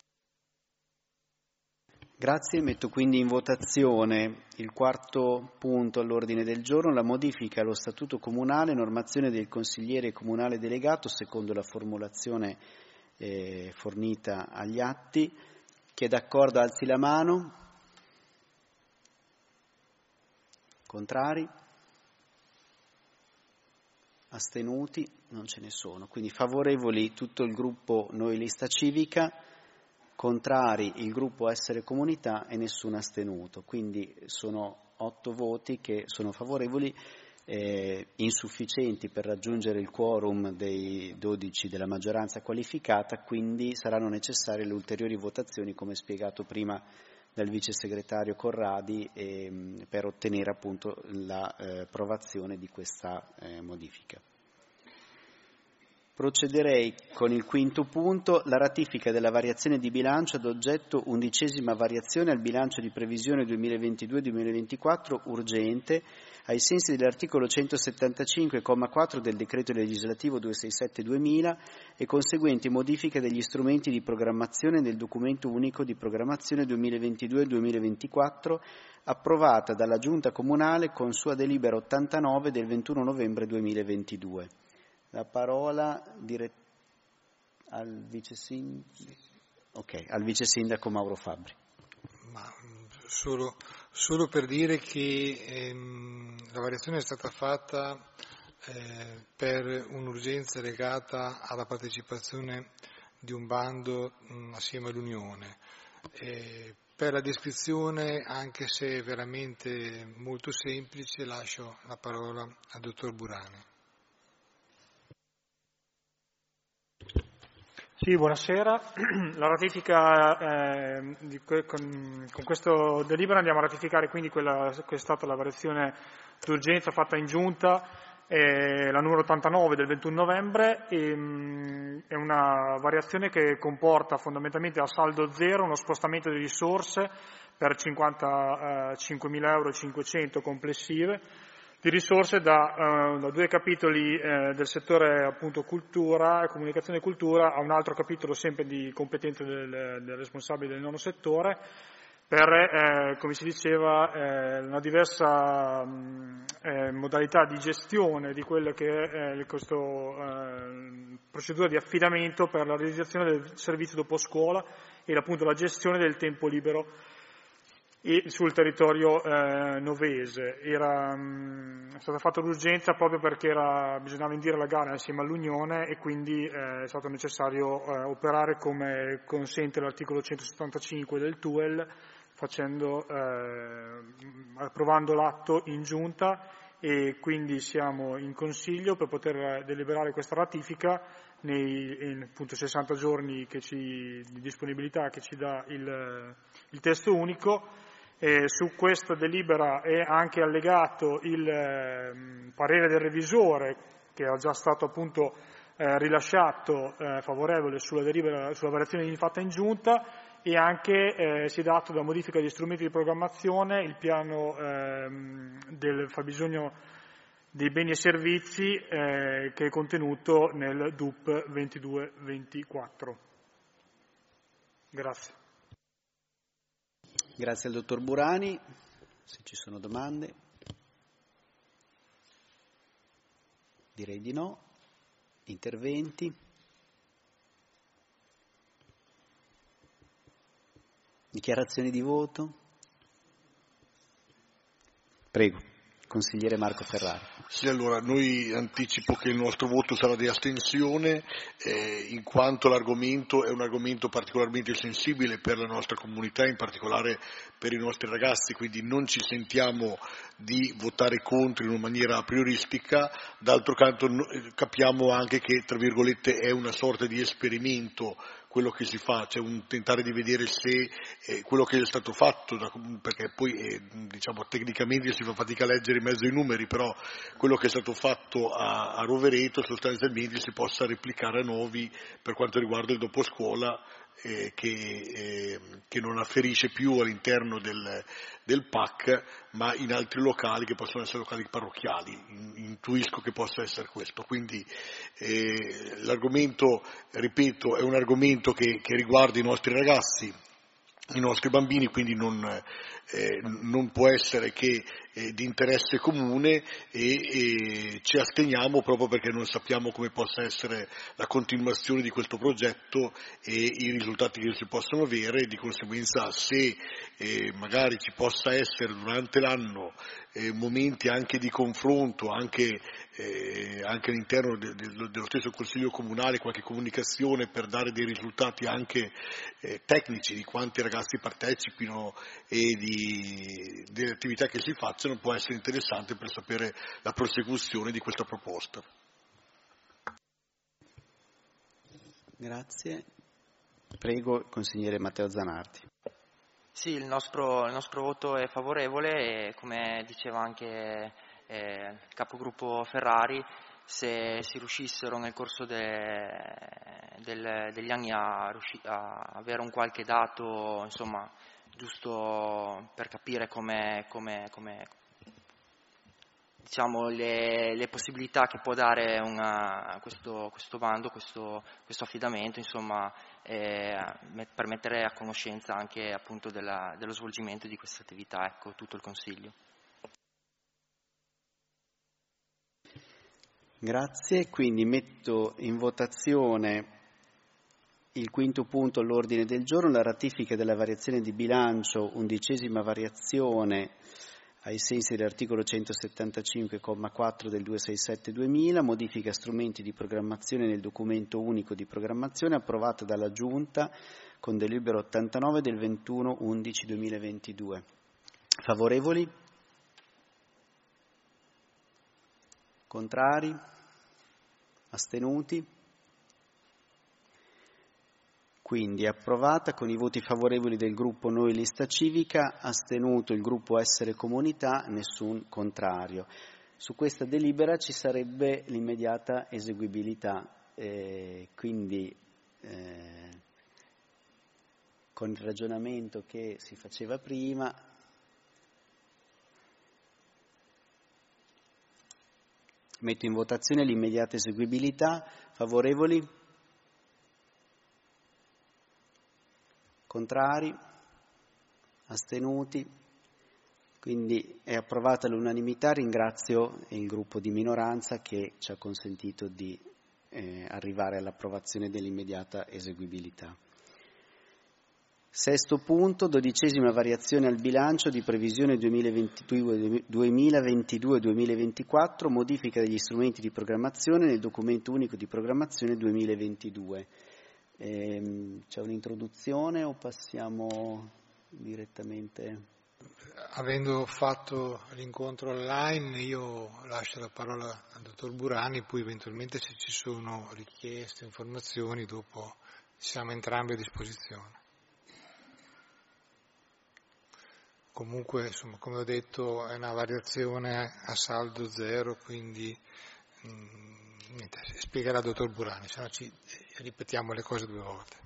Grazie, metto quindi in votazione il quarto punto all'ordine del giorno, la modifica allo statuto comunale, normazione del consigliere comunale delegato secondo la formulazione eh, fornita agli atti. Chi è d'accordo alzi la mano. Contrari? Astenuti? Non ce ne sono. Quindi favorevoli tutto il gruppo Noi Lista Civica, contrari il gruppo Essere Comunità e nessun astenuto. Quindi sono otto voti che sono favorevoli, eh, insufficienti per raggiungere il quorum dei dodici della maggioranza qualificata, quindi saranno necessarie le ulteriori votazioni, come spiegato prima dal vice segretario Corradi, eh, per ottenere appunto l'approvazione eh, di questa eh, modifica. Procederei con il quinto punto, la ratifica della variazione di bilancio ad oggetto undicesima variazione al bilancio di previsione duemilaventidue duemilaventiquattro urgente, ai sensi dell'articolo centosettantacinque comma quattro del decreto legislativo duecentosessantasette duemila e conseguenti modifiche degli strumenti di programmazione del documento unico di programmazione duemilaventidue duemilaventiquattro approvata dalla Giunta Comunale con sua delibera ottantanove del ventuno novembre duemilaventidue. La parola dire... al, vice sindaco... okay, al vice sindaco Mauro Fabbri. Ma solo, solo per dire che ehm, la variazione è stata fatta eh, per un'urgenza legata alla partecipazione di un bando mh, assieme all'Unione. Eh, per la descrizione, anche se veramente molto semplice, lascio la parola al dottor Burani. Sì, buonasera. La ratifica eh, di que- con, con questo delibera andiamo a ratificare quindi quella che è stata la variazione d'urgenza fatta in giunta, eh, la numero ottantanove del ventuno novembre, e, mh, è una variazione che comporta fondamentalmente a saldo zero uno spostamento di risorse per cinquantacinquemila euro e cinquecento complessive, di risorse da, uh, da due capitoli eh, del settore appunto cultura, comunicazione e cultura, a un altro capitolo sempre di competenze del, del responsabile del nono settore, per, eh, come si diceva, eh, una diversa mh, eh, modalità di gestione di quella che è eh, questa eh, procedura di affidamento per la realizzazione del servizio dopo scuola e appunto la gestione del tempo libero e sul territorio eh, novese. Era mh, è stata fatta l'urgenza proprio perché era, bisognava indire la gara insieme all'Unione e quindi eh, è stato necessario eh, operare come consente l'articolo centosettantacinque del T U E L, facendo, eh, approvando l'atto in giunta, e quindi siamo in Consiglio per poter deliberare questa ratifica nei in, appunto, sessanta giorni che ci, di disponibilità che ci dà il, il testo unico. E su questa delibera è anche allegato il eh, parere del revisore, che è già stato appunto eh, rilasciato eh, favorevole sulla, delibera, sulla variazione fatta in giunta, e anche eh, si è dato da modifica degli strumenti di programmazione il piano eh, del fabbisogno dei beni e servizi eh, che è contenuto nel D U P ventidue ventiquattro. Grazie. Grazie al dottor Burani. Se ci sono domande. Direi di no. Interventi. Dichiarazioni di voto. Prego, consigliere Marco Ferrari. Sì, allora noi anticipo che il nostro voto sarà di astensione, eh, in quanto l'argomento è un argomento particolarmente sensibile per la nostra comunità, in particolare per i nostri ragazzi, quindi non ci sentiamo di votare contro in una maniera prioristica. D'altro canto no, capiamo anche che, tra virgolette, è una sorta di esperimento quello che si fa, cioè un tentare di vedere se eh, quello che è stato fatto, da, perché poi eh, diciamo tecnicamente si fa fatica a leggere in mezzo ai numeri, però quello che è stato fatto a, a Rovereto sostanzialmente si possa replicare a Novi per quanto riguarda il doposcuola, eh, che, eh, che non afferisce più all'interno del, del P A C, ma in altri locali che possono essere locali parrocchiali. Intuisco che possa essere questo. Quindi eh, l'argomento, ripeto, è un argomento che, che riguarda i nostri ragazzi, i nostri bambini, quindi non, eh, non può essere che eh, di interesse comune e, e ci asteniamo proprio perché non sappiamo come possa essere la continuazione di questo progetto e i risultati che si possono avere, e di conseguenza se eh, magari ci possa essere durante l'anno eh, momenti anche di confronto, anche, eh, anche all'interno de, de, dello stesso Consiglio Comunale, qualche comunicazione per dare dei risultati anche eh, tecnici di quanti ragazzi partecipino e di, delle attività che si facciano, può essere interessante per sapere la prosecuzione di questa proposta. Grazie. Prego il consigliere Matteo Zanardi. Sì, il nostro, il nostro voto è favorevole e, come diceva anche eh, il capogruppo Ferrari, se si riuscissero nel corso de, del, degli anni a, a avere un qualche dato, insomma, giusto per capire come, come, come diciamo, le, le possibilità che può dare una, questo, questo bando, questo, questo affidamento, insomma, eh, per mettere a conoscenza anche appunto della, dello svolgimento di questa attività, ecco, tutto il Consiglio. Grazie, quindi metto in votazione il quinto punto all'ordine del giorno, la ratifica della variazione di bilancio, undicesima variazione ai sensi dell'articolo centosettantacinque comma quattro del duecentosessantasette duemila, modifica strumenti di programmazione nel documento unico di programmazione approvata dalla Giunta con delibera ottantanove del ventuno undici duemilaventidue. Favorevoli? Contrari? Astenuti? Quindi approvata con i voti favorevoli del gruppo Noi Lista Civica, astenuto il gruppo Essere Comunità, nessun contrario. Su questa delibera ci sarebbe l'immediata eseguibilità, eh, quindi eh, con il ragionamento che si faceva prima, metto in votazione l'immediata eseguibilità. Favorevoli? Contrari? Astenuti? Quindi è approvata all'unanimità. Ringrazio il gruppo di minoranza che ci ha consentito di eh, arrivare all'approvazione dell'immediata eseguibilità. Sesto punto, dodicesima variazione al bilancio di previsione duemilaventidue duemilaventiquattro, modifica degli strumenti di programmazione nel documento unico di programmazione duemilaventidue. Eh, c'è un'introduzione o passiamo direttamente? Avendo fatto l'incontro online, io lascio la parola al dottor Burani, poi eventualmente se ci sono richieste, informazioni, dopo siamo entrambi a disposizione. Comunque, insomma, come ho detto, è una variazione a saldo zero, quindi mh, niente, spiegherà il dottor Burani, se no ci ripetiamo le cose due volte.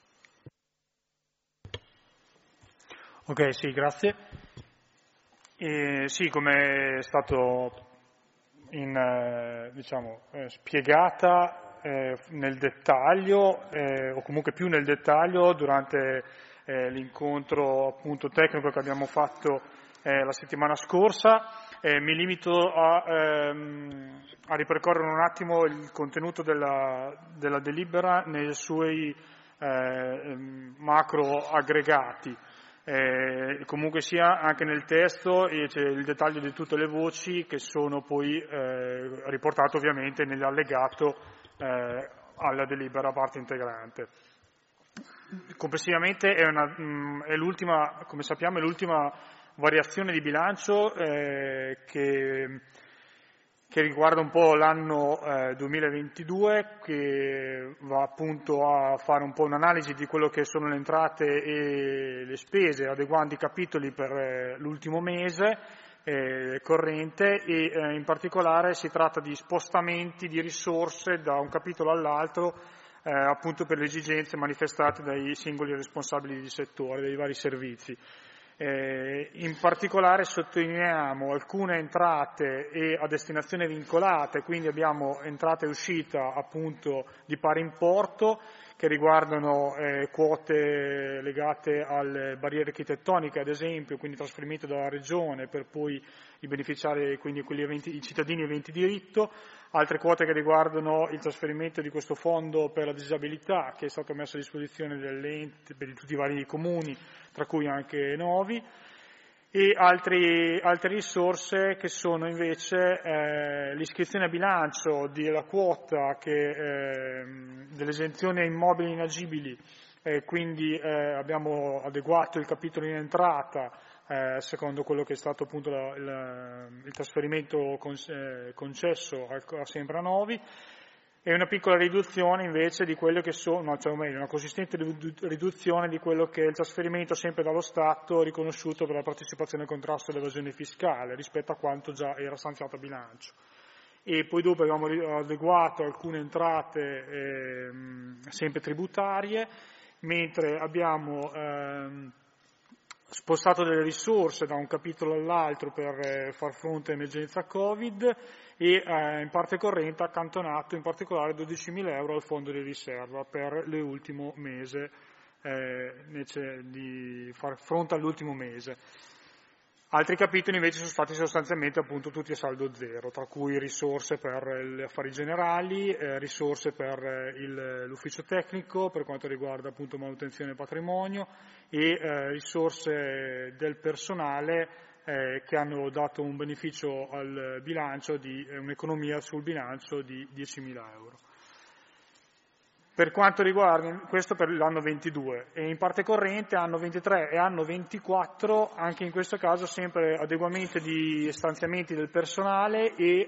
Ok, sì, grazie. E, sì, come è stato in, eh, diciamo, eh, spiegata eh, nel dettaglio, eh, o comunque più nel dettaglio, durante eh, l'incontro appunto tecnico che abbiamo fatto eh, la settimana scorsa, eh, mi limito a, ehm, a ripercorrere un attimo il contenuto della, della delibera nei suoi eh, macro aggregati. Eh, comunque sia, anche nel testo eh, c'è il dettaglio di tutte le voci che sono poi eh, riportate ovviamente nell'allegato eh, alla delibera parte integrante. Complessivamente è, una, mh, è l'ultima, come sappiamo, è l'ultima variazione di bilancio eh, che che riguarda un po' l'anno eh, duemilaventidue, che va appunto a fare un po' un'analisi di quello che sono le entrate e le spese, adeguando i capitoli per eh, l'ultimo mese eh, corrente e eh, in particolare si tratta di spostamenti di risorse da un capitolo all'altro eh, appunto per le esigenze manifestate dai singoli responsabili di settore, dei vari servizi. Eh, in particolare sottolineiamo alcune entrate e a destinazione vincolate, quindi abbiamo entrata e uscita appunto di pari importo che riguardano eh, quote legate alle barriere architettoniche ad esempio, quindi trasferimento dalla regione per poi i beneficiari, quindi quelli aventi, i cittadini aventi diritto, altre quote che riguardano il trasferimento di questo fondo per la disabilità che è stato messo a disposizione dell'ente per tutti i vari comuni, tra cui anche Novi, e altri, altre risorse che sono invece eh, l'iscrizione a bilancio della quota che, eh, dell'esenzione immobili inagibili, eh, quindi eh, abbiamo adeguato il capitolo in entrata eh, secondo quello che è stato appunto la, la, il trasferimento con, eh, concesso a, a sempre a Novi, e una piccola riduzione invece di quello che sono, cioè o meglio, una consistente riduzione di quello che è il trasferimento sempre dallo Stato riconosciuto per la partecipazione al contrasto all'evasione fiscale rispetto a quanto già era stanziato a bilancio. E poi dopo abbiamo adeguato alcune entrate eh, sempre tributarie, mentre abbiamo ehm, spostato delle risorse da un capitolo all'altro per eh, far fronte all'emergenza Covid e eh, in parte corrente accantonato in particolare dodicimila euro al fondo di riserva per l'ultimo mese, eh, di far fronte all'ultimo mese. Altri capitoli invece sono stati sostanzialmente appunto tutti a saldo zero, tra cui risorse per gli affari generali, eh, risorse per eh, il, l'ufficio tecnico per quanto riguarda appunto manutenzione e patrimonio e eh, risorse del personale eh, che hanno dato un beneficio al bilancio di eh, un'economia sul bilancio di diecimila euro. Per quanto riguarda, questo per l'anno ventidue, e in parte corrente anno ventitré e anno ventiquattro, anche in questo caso sempre adeguamento di stanziamenti del personale e,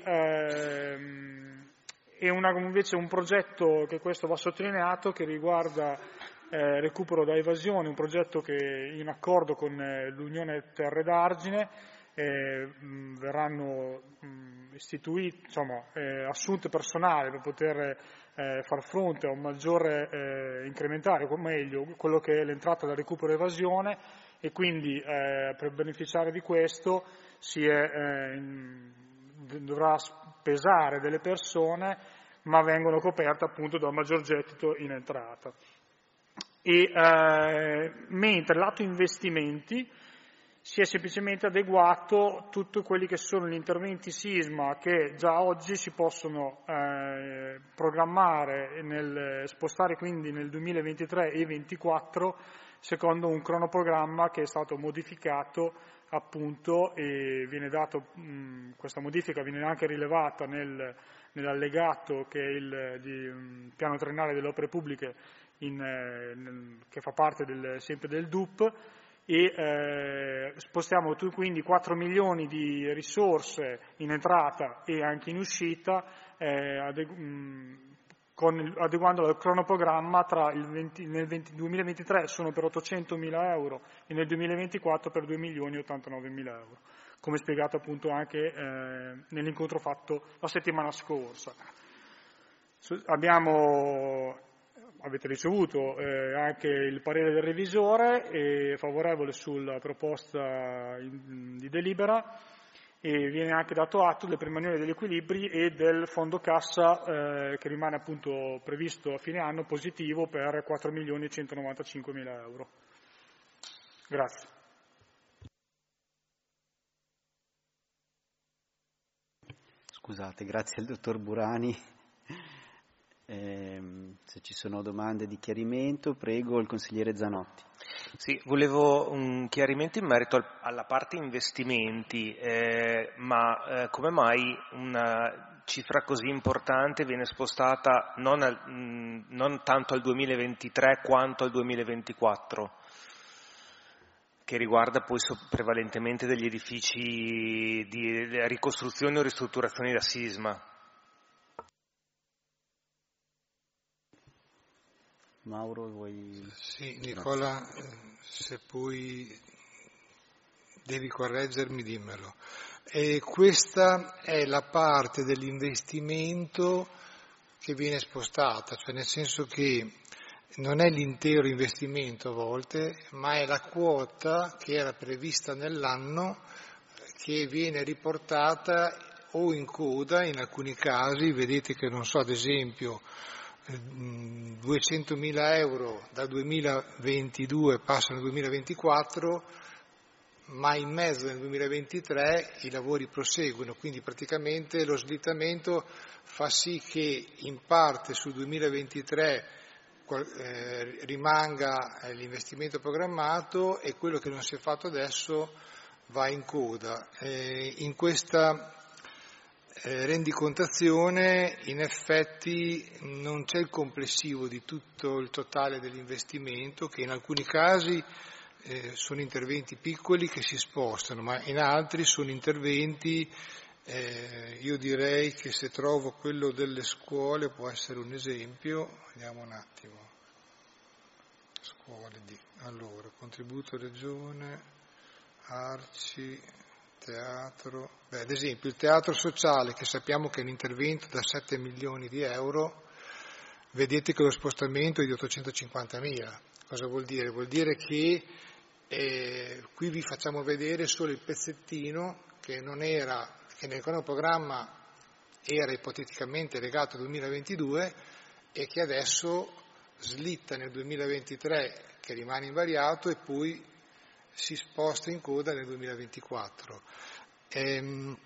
ehm, e una, invece un progetto che questo va sottolineato che riguarda eh, recupero da evasione, un progetto che in accordo con eh, l'Unione Terre d'Argine eh, mh, verranno mh, istituiti, insomma, eh, assunte personale per poter Eh, far fronte a un maggiore eh, incrementare, o meglio, quello che è l'entrata da recupero e evasione e quindi eh, per beneficiare di questo si è, eh, in, dovrà pesare delle persone ma vengono coperte appunto da un maggior gettito in entrata. E, eh, mentre lato investimenti si è semplicemente adeguato tutti quelli che sono gli interventi sisma che già oggi si possono eh, programmare, nel, spostare quindi nel duemilaventitré e duemilaventiquattro secondo un cronoprogramma che è stato modificato appunto e viene dato, mh, questa modifica viene anche rilevata nel, nell'allegato che è il di, um, piano triennale delle opere pubbliche in, eh, nel, che fa parte del, sempre del D U P, e eh, spostiamo quindi quattro milioni di risorse in entrata e anche in uscita eh, adegu- mh, con, adeguandolo al cronoprogramma tra il venti, nel venti, duemilaventitré sono per ottocentomila euro e nel duemilaventiquattro per due milioni e ottantanovemila euro, come spiegato appunto anche eh, nell'incontro fatto la settimana scorsa. So, abbiamo Avete ricevuto eh, anche il parere del revisore, eh, favorevole sulla proposta in, di delibera, e viene anche dato atto del permanere degli equilibri e del fondo cassa eh, che rimane appunto previsto a fine anno positivo per quattro milioni e centonovantacinquemila euro. Grazie. Scusate, grazie al dottor Burani. Eh, se ci sono domande di chiarimento, prego il consigliere Zanotti. Sì, volevo un chiarimento in merito al, alla parte investimenti, eh, ma eh, come mai una cifra così importante viene spostata non, al, mh, non tanto al duemilaventitré quanto al duemilaventiquattro, che riguarda poi so, prevalentemente degli edifici di, di ricostruzione o ristrutturazioni da sisma? Mauro, vuoi... Sì, Nicola, se poi devi correggermi, dimmelo. E questa è la parte dell'investimento che viene spostata, cioè nel senso che non è l'intero investimento a volte, ma è la quota che era prevista nell'anno che viene riportata o in coda in alcuni casi. Vedete che, non so, ad esempio, duecentomila euro dal duemilaventidue passano al duemilaventiquattro, ma in mezzo nel duemilaventitré i lavori proseguono, quindi praticamente lo slittamento fa sì che in parte sul duemilaventitré eh, rimanga l'investimento programmato e quello che non si è fatto adesso va in coda. Eh, in questa Eh, rendicontazione in effetti non c'è il complessivo di tutto il totale dell'investimento, che in alcuni casi eh, sono interventi piccoli che si spostano, ma in altri sono interventi, eh, io direi che se trovo quello delle scuole può essere un esempio. Vediamo un attimo. Scuole di allora, contributo regione, Arci, teatro, beh, ad esempio il teatro sociale, che sappiamo che è un intervento da sette milioni di euro, vedete che lo spostamento è di ottocentocinquantamila. Cosa vuol dire? Vuol dire che eh, qui vi facciamo vedere solo il pezzettino che non era, che nel cronoprogramma era ipoteticamente legato al duemilaventidue e che adesso slitta nel duemilaventitré, che rimane invariato, e poi si sposta in coda nel duemilaventiquattro. È,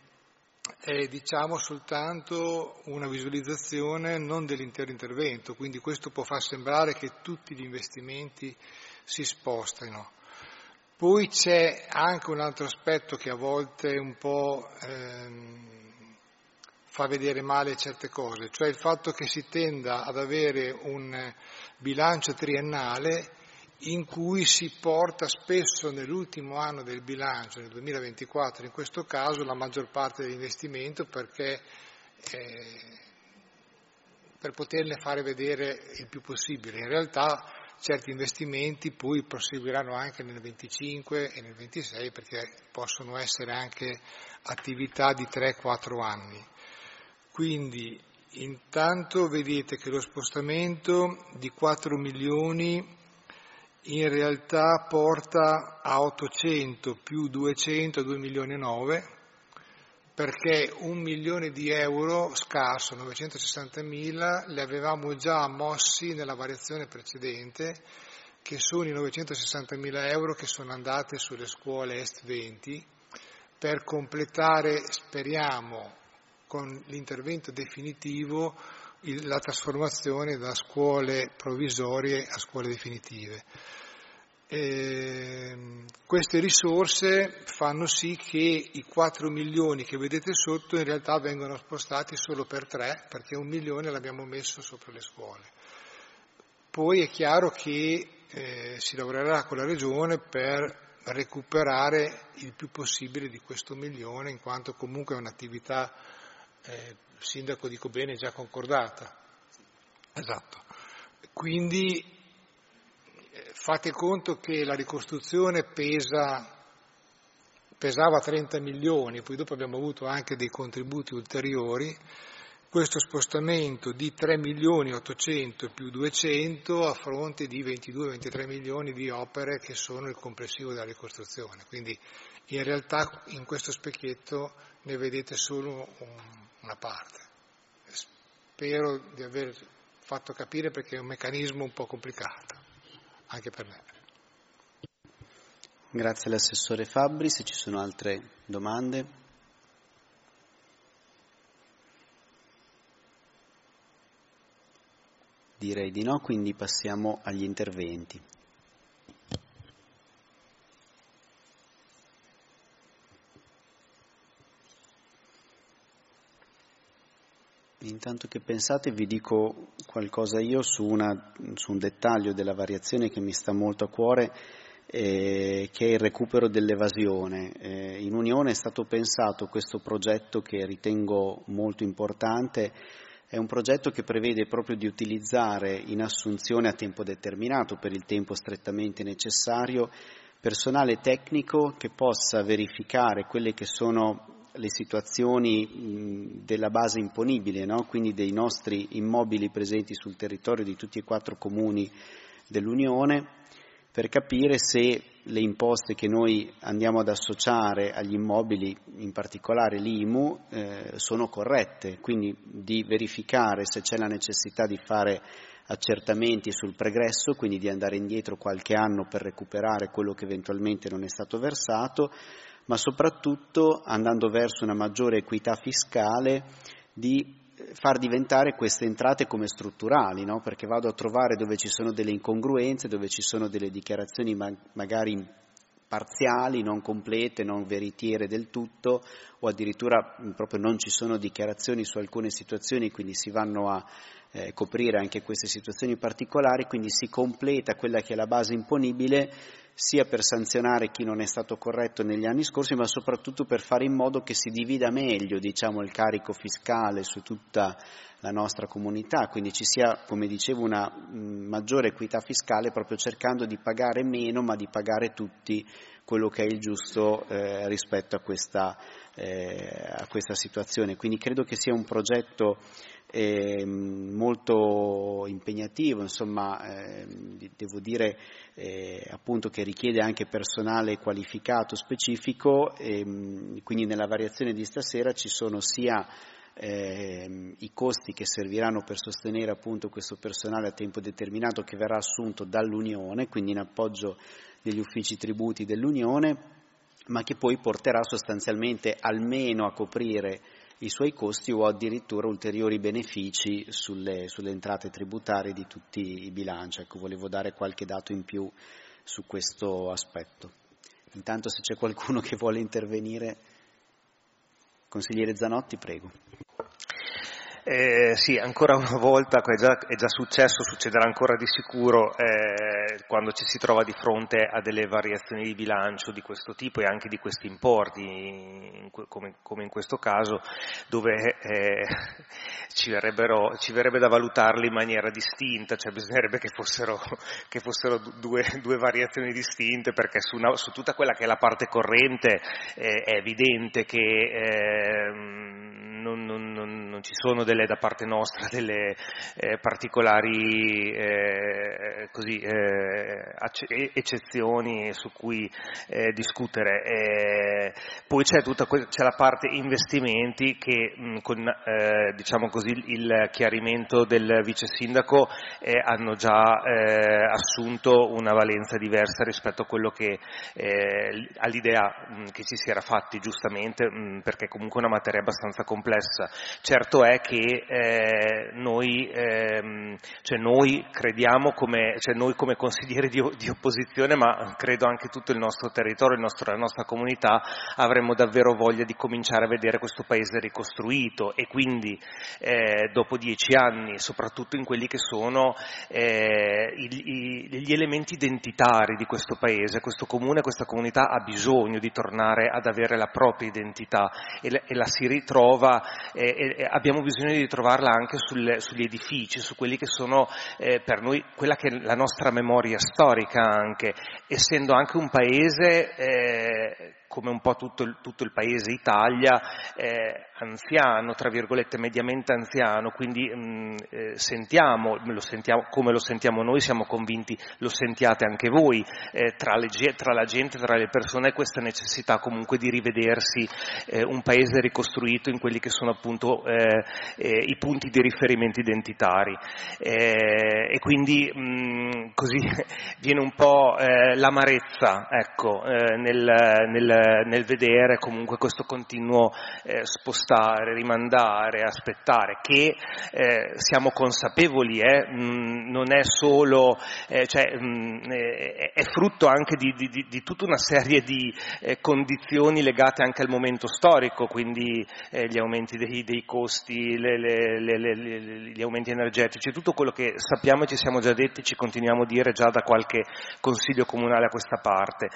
è diciamo soltanto una visualizzazione non dell'intero intervento, quindi questo può far sembrare che tutti gli investimenti si spostino. Poi c'è anche un altro aspetto che a volte un po' ehm, fa vedere male certe cose, cioè il fatto che si tenda ad avere un bilancio triennale in cui si porta spesso nell'ultimo anno del bilancio, nel duemilaventiquattro in questo caso, la maggior parte dell'investimento, perché eh, per poterne fare vedere il più possibile. In realtà certi investimenti poi proseguiranno anche nel venticinque e nel ventisei, perché possono essere anche attività di tre quattro anni. Quindi intanto vedete che lo spostamento di quattro milioni in realtà porta a ottocento più duecento, due milioni e nove, perché un milione di euro scarso, novecentosessantamila, li avevamo già mossi nella variazione precedente, che sono i novecentosessantamila euro che sono andate sulle scuole Est venti, per completare, speriamo, con l'intervento definitivo, la trasformazione da scuole provvisorie a scuole definitive. E queste risorse fanno sì che i quattro milioni che vedete sotto in realtà vengono spostati solo per tre, perché un milione l'abbiamo messo sopra le scuole. Poi è chiaro che eh, si lavorerà con la Regione per recuperare il più possibile di questo milione, in quanto comunque è un'attività, eh, il sindaco dico bene, già concordata. Esatto. Quindi fate conto che la ricostruzione pesa, pesava trenta milioni, poi dopo abbiamo avuto anche dei contributi ulteriori. Questo spostamento di tre milioni ottocento più duecento a fronte di ventidue ventitré milioni di opere che sono il complessivo della ricostruzione. Quindi in realtà in questo specchietto ne vedete solo un, una parte. Spero di aver fatto capire, perché è un meccanismo un po' complicato, anche per me. Grazie all'assessore Fabbri. Se ci sono altre domande. Direi di no, quindi passiamo agli interventi. Intanto che pensate vi dico qualcosa io su, una, su un dettaglio della variazione che mi sta molto a cuore, eh, che è il recupero dell'evasione. Eh, in Unione è stato pensato questo progetto che ritengo molto importante. È un progetto che prevede proprio di utilizzare in assunzione a tempo determinato, per il tempo strettamente necessario, personale tecnico che possa verificare quelle che sono le situazioni mh, della base imponibile, no? Quindi dei nostri immobili presenti sul territorio di tutti e quattro comuni dell'Unione, per capire se le imposte che noi andiamo ad associare agli immobili, in particolare l'I M U, eh, sono corrette, quindi di verificare se c'è la necessità di fare accertamenti sul pregresso, quindi di andare indietro qualche anno per recuperare quello che eventualmente non è stato versato, ma soprattutto, andando verso una maggiore equità fiscale, di far diventare queste entrate come strutturali, no? Perché vado a trovare dove ci sono delle incongruenze, dove ci sono delle dichiarazioni ma- magari parziali, non complete, non veritiere del tutto, o addirittura proprio non ci sono dichiarazioni su alcune situazioni, quindi si vanno a eh, coprire anche queste situazioni particolari, quindi si completa quella che è la base imponibile, sia per sanzionare chi non è stato corretto negli anni scorsi, ma soprattutto per fare in modo che si divida meglio, diciamo, il carico fiscale su tutta la nostra comunità, quindi ci sia, come dicevo, una mh, maggiore equità fiscale, proprio cercando di pagare meno, ma di pagare tutti quello che è il giusto eh, rispetto a questa, eh, a questa situazione. Quindi credo che sia un progetto eh, molto impegnativo, insomma, eh, devo dire eh, appunto che richiede anche personale qualificato specifico, e, quindi nella variazione di stasera ci sono sia Eh, i costi che serviranno per sostenere appunto questo personale a tempo determinato che verrà assunto dall'Unione, quindi in appoggio degli uffici tributi dell'Unione, ma che poi porterà sostanzialmente almeno a coprire i suoi costi o addirittura ulteriori benefici sulle, sulle entrate tributarie di tutti i bilanci. Ecco, volevo dare qualche dato in più su questo aspetto. Intanto, se c'è qualcuno che vuole intervenire. Consigliere Zanotti, prego. Eh, sì, ancora una volta, è già, è già successo, succederà ancora di sicuro eh, quando ci si trova di fronte a delle variazioni di bilancio di questo tipo e anche di questi importi, in, come, come in questo caso, dove eh, ci, verrebbero, ci verrebbe da valutarli in maniera distinta, cioè bisognerebbe che fossero, che fossero due, due variazioni distinte, perché su, una, su tutta quella che è la parte corrente eh, è evidente che eh, non, non, non, non ci sono delle da parte nostra delle eh, particolari eh, così, eh, eccezioni su cui eh, discutere. Eh, poi c'è tutta que- c'è la parte investimenti che mh, con eh, diciamo così il chiarimento del vice sindaco eh, hanno già eh, assunto una valenza diversa rispetto a quello che eh, all'idea mh, che ci si era fatti giustamente, mh, perché comunque è una materia abbastanza complessa. Certo è che Eh, noi, ehm, cioè noi crediamo come, cioè noi come consiglieri di, di opposizione, ma credo anche tutto il nostro territorio, il nostro, la nostra comunità, avremmo davvero voglia di cominciare a vedere questo paese ricostruito e quindi eh, dopo dieci anni, soprattutto in quelli che sono eh, i, i, gli elementi identitari di questo paese, questo comune, questa comunità ha bisogno di tornare ad avere la propria identità e la, e la si ritrova, eh, e abbiamo bisogno di trovarla anche sulle, sugli edifici, su quelli che sono eh, per noi quella che è la nostra memoria storica, anche essendo anche un paese eh, come un po' tutto il, tutto il paese Italia, eh, anziano, tra virgolette, mediamente anziano, quindi mh, eh, sentiamo, lo sentiamo, come lo sentiamo noi, siamo convinti, lo sentiate anche voi, eh, tra, le, tra la gente, tra le persone, questa necessità comunque di rivedersi eh, un paese ricostruito in quelli che sono appunto eh, eh, i punti di riferimento identitari. Eh, e quindi mh, così viene un po' eh, l'amarezza, ecco, eh, nel, nel, nel vedere comunque questo continuo eh, spostare, rimandare, aspettare, che eh, siamo consapevoli, eh, mh, non è solo, eh, cioè, mh, è, è frutto anche di, di, di tutta una serie di eh, condizioni legate anche al momento storico, quindi eh, gli aumenti dei, dei costi, le, le, le, le, gli aumenti energetici, tutto quello che sappiamo e ci siamo già detti, ci continuiamo a dire già da qualche consiglio comunale a questa parte.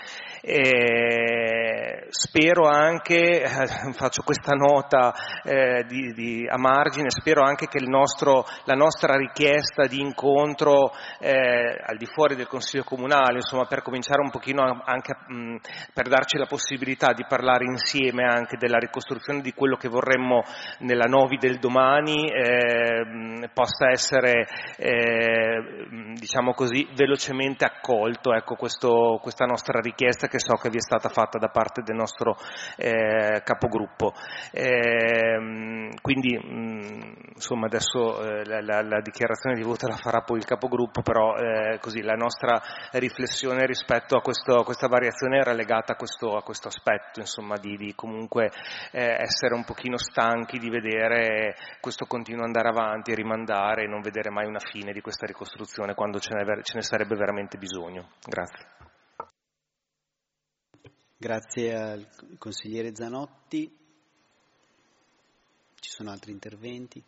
E spero anche, eh, faccio questa nota eh, di, di, a margine, spero anche che il nostro, la nostra richiesta di incontro eh, al di fuori del consiglio comunale, insomma, per cominciare un pochino anche mh, per darci la possibilità di parlare insieme anche della ricostruzione di quello che vorremmo nella Novi del domani, eh, possa essere eh, diciamo così velocemente accolto, ecco, questo, questa nostra richiesta, che so che vi è stata fatta da parte del nostro eh, capogruppo. Eh, quindi mh, insomma adesso eh, la, la, la dichiarazione di voto la farà poi il capogruppo, però eh, così la nostra riflessione rispetto a, questo, a questa variazione era legata a questo, a questo aspetto, insomma, di, di comunque eh, essere un pochino stanchi di vedere questo continuo andare avanti e rimandare e non vedere mai una fine di questa ricostruzione quando ce ne, ce ne sarebbe veramente bisogno. Grazie. Grazie al consigliere Zanotti. Ci sono altri interventi?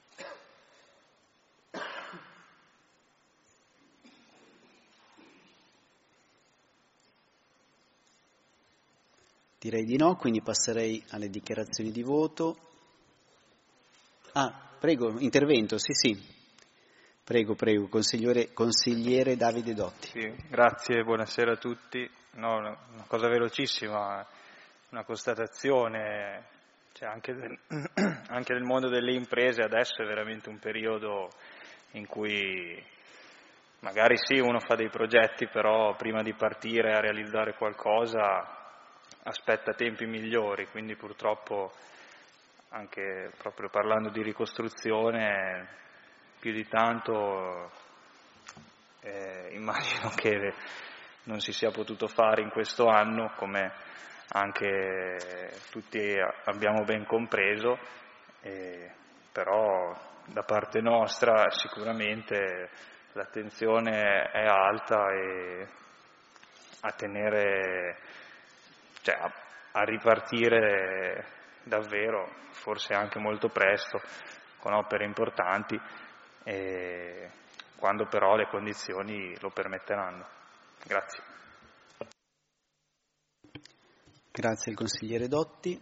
Direi di no, quindi passerei alle dichiarazioni di voto. Ah, prego, intervento, sì, sì. Prego, prego, consigliere, consigliere Davide Dotti. Sì, grazie, buonasera a tutti. No, una, una cosa velocissima, una constatazione, cioè anche, del, anche nel mondo delle imprese adesso è veramente un periodo in cui magari sì, uno fa dei progetti, però prima di partire a realizzare qualcosa aspetta tempi migliori, quindi purtroppo anche proprio parlando di ricostruzione più di tanto eh, immagino che non si sia potuto fare in questo anno, come anche tutti abbiamo ben compreso, eh, però da parte nostra sicuramente l'attenzione è alta e a tenere, cioè a, a ripartire davvero, forse anche molto presto, con opere importanti, eh, quando però le condizioni lo permetteranno. Grazie. Grazie al consigliere Dotti.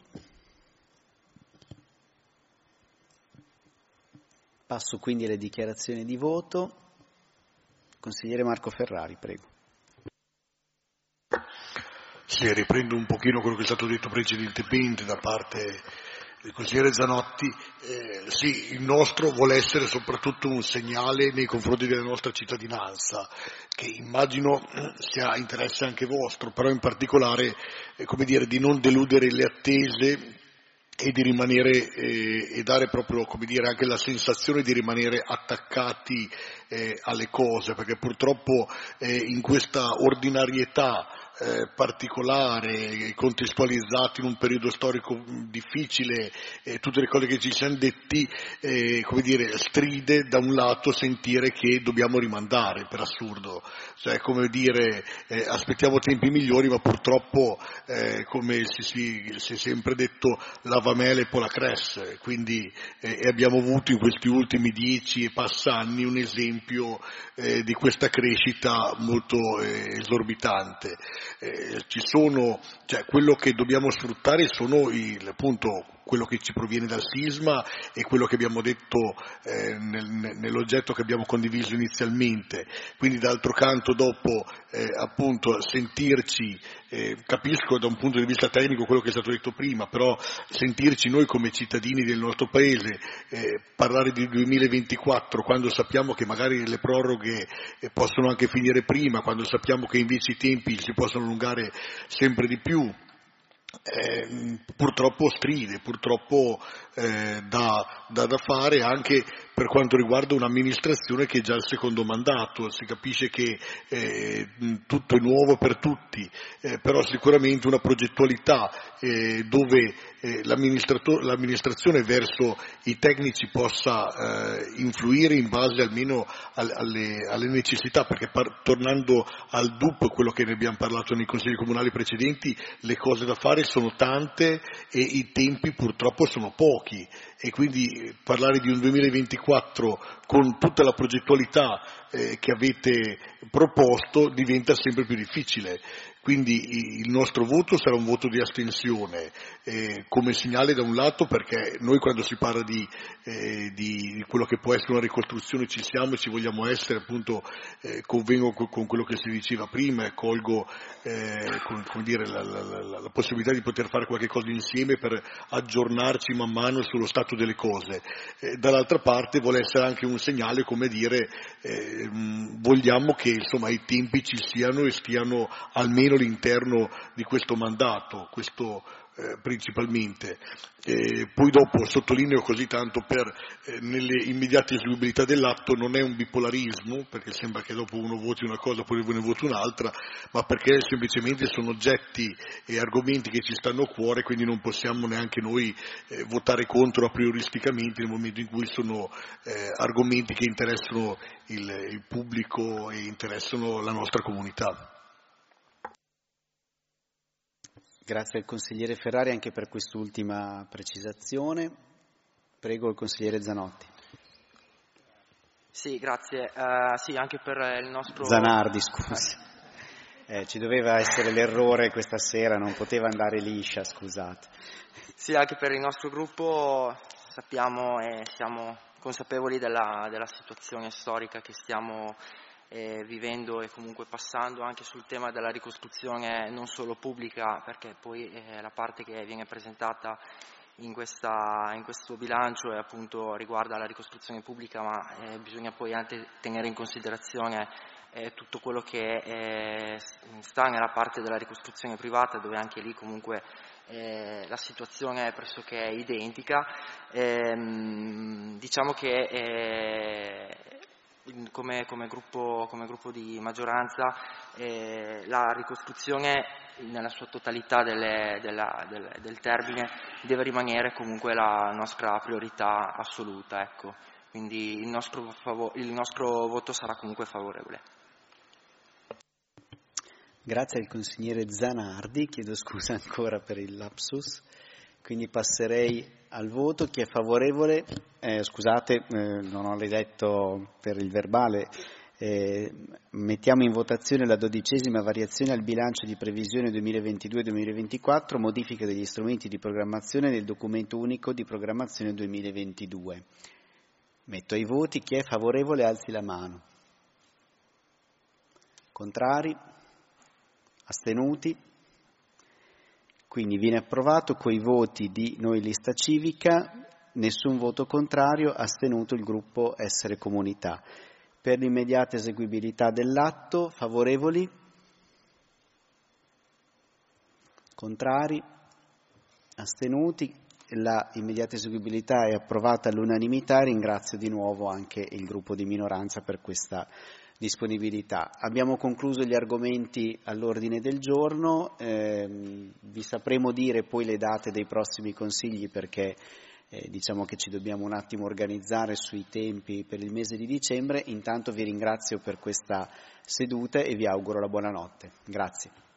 Passo quindi alle dichiarazioni di voto. Consigliere Marco Ferrari, prego. Sì, riprendo un pochino quello che è stato detto precedentemente da parte del consigliere Zanotti. Eh, sì, il nostro vuole essere soprattutto un segnale nei confronti della nostra cittadinanza, che immagino sia interesse anche vostro, però in particolare, eh, come dire, di non deludere le attese e di rimanere eh, e dare proprio, come dire, anche la sensazione di rimanere attaccati eh, alle cose, perché purtroppo eh, in questa ordinarietà eh, particolare, contestualizzati in un periodo storico difficile, eh, tutte le cose che ci siamo detti, eh, come dire, stride da un lato sentire che dobbiamo rimandare, per assurdo, cioè come dire, eh, aspettiamo tempi migliori, ma purtroppo, eh, come si, si, si è sempre detto, la Vamele poi la cresce, quindi eh, abbiamo avuto in questi ultimi dieci e passa anni un esempio eh, di questa crescita molto eh, esorbitante. Eh, ci sono, cioè quello che dobbiamo sfruttare sono il, appunto quello che ci proviene dal sisma e quello che abbiamo detto eh, nel, nell'oggetto che abbiamo condiviso inizialmente. Quindi d'altro canto dopo eh, appunto sentirci, eh, capisco da un punto di vista tecnico quello che è stato detto prima, però sentirci noi come cittadini del nostro paese eh, parlare di duemilaventiquattro quando sappiamo che magari le proroghe eh, possono anche finire prima, quando sappiamo che invece i tempi si possono allungare sempre di più, Eh, purtroppo stride, purtroppo eh, da, da, da fare anche per quanto riguarda un'amministrazione che è già al secondo mandato. Si capisce che eh, tutto è nuovo per tutti, eh, però sicuramente una progettualità eh, dove eh, l'amministrazione verso i tecnici possa eh, influire in base almeno al, alle, alle necessità, perché par- tornando al D U P, quello che ne abbiamo parlato nei consigli comunali precedenti, le cose da fare sono tante e i tempi purtroppo sono pochi, e quindi parlare di un duemilaventiquattro con tutta la progettualità eh, che avete proposto diventa sempre più difficile. Quindi il nostro voto sarà un voto di astensione, eh, come segnale da un lato, perché noi quando si parla di, eh, di quello che può essere una ricostruzione ci siamo e ci vogliamo essere, appunto eh, convengo con, con quello che si diceva prima e colgo eh, con, come dire, la, la, la, la possibilità di poter fare qualche cosa insieme per aggiornarci man mano sullo stato delle cose. Eh, dall'altra parte vuole essere anche un segnale, come dire, eh, vogliamo che insomma i tempi ci siano e stiano almeno all'interno di questo mandato, questo eh, principalmente. Eh, poi dopo sottolineo così tanto per eh, nelle immediate eseguibilità dell'atto non è un bipolarismo, perché sembra che dopo uno voti una cosa poi ne voti un'altra, ma perché semplicemente sono oggetti e argomenti che ci stanno a cuore, quindi non possiamo neanche noi eh, votare contro a prioristicamente nel momento in cui sono eh, argomenti che interessano il, il pubblico e interessano la nostra comunità. Grazie al consigliere Ferrari anche per quest'ultima precisazione. Prego il consigliere Zanotti. Sì, grazie. Uh, sì, anche per il nostro... Zanardi, scusi. Eh, ci doveva essere l'errore questa sera, non poteva andare liscia, scusate. Sì, anche per il nostro gruppo sappiamo e siamo consapevoli della, della situazione storica che stiamo Eh, vivendo e comunque passando anche sul tema della ricostruzione non solo pubblica, perché poi eh, la parte che viene presentata in, questa, in questo bilancio è appunto riguarda la ricostruzione pubblica, ma eh, bisogna poi anche tenere in considerazione eh, tutto quello che eh, sta nella parte della ricostruzione privata, dove anche lì comunque eh, la situazione è pressoché identica. Eh, diciamo che eh, Come, come, gruppo, come gruppo di maggioranza eh, la ricostruzione nella sua totalità delle, della, del, del termine deve rimanere comunque la nostra priorità assoluta, ecco. Quindi il nostro, fav- il nostro voto sarà comunque favorevole. Grazie al consigliere Zanardi, chiedo scusa ancora per il lapsus. Quindi passerei al voto. Chi è favorevole? Eh, scusate, eh, non ho detto per il verbale. Eh, mettiamo in votazione la dodicesima variazione al bilancio di previsione duemilaventidue duemilaventiquattro, modifica degli strumenti di programmazione del documento unico di programmazione duemilaventidue. Metto ai voti. Chi è favorevole alzi la mano. Contrari? Astenuti? Quindi viene approvato coi voti di Noi Lista Civica, nessun voto contrario, astenuto il gruppo Essere Comunità. Per l'immediata eseguibilità dell'atto, favorevoli? Contrari? Astenuti? La immediata eseguibilità è approvata all'unanimità. Ringrazio di nuovo anche il gruppo di minoranza per questa disponibilità. Abbiamo concluso gli argomenti all'ordine del giorno, eh, vi sapremo dire poi le date dei prossimi consigli, perché eh, diciamo che ci dobbiamo un attimo organizzare sui tempi per il mese di dicembre. Intanto vi ringrazio per questa seduta e vi auguro la buonanotte. Grazie.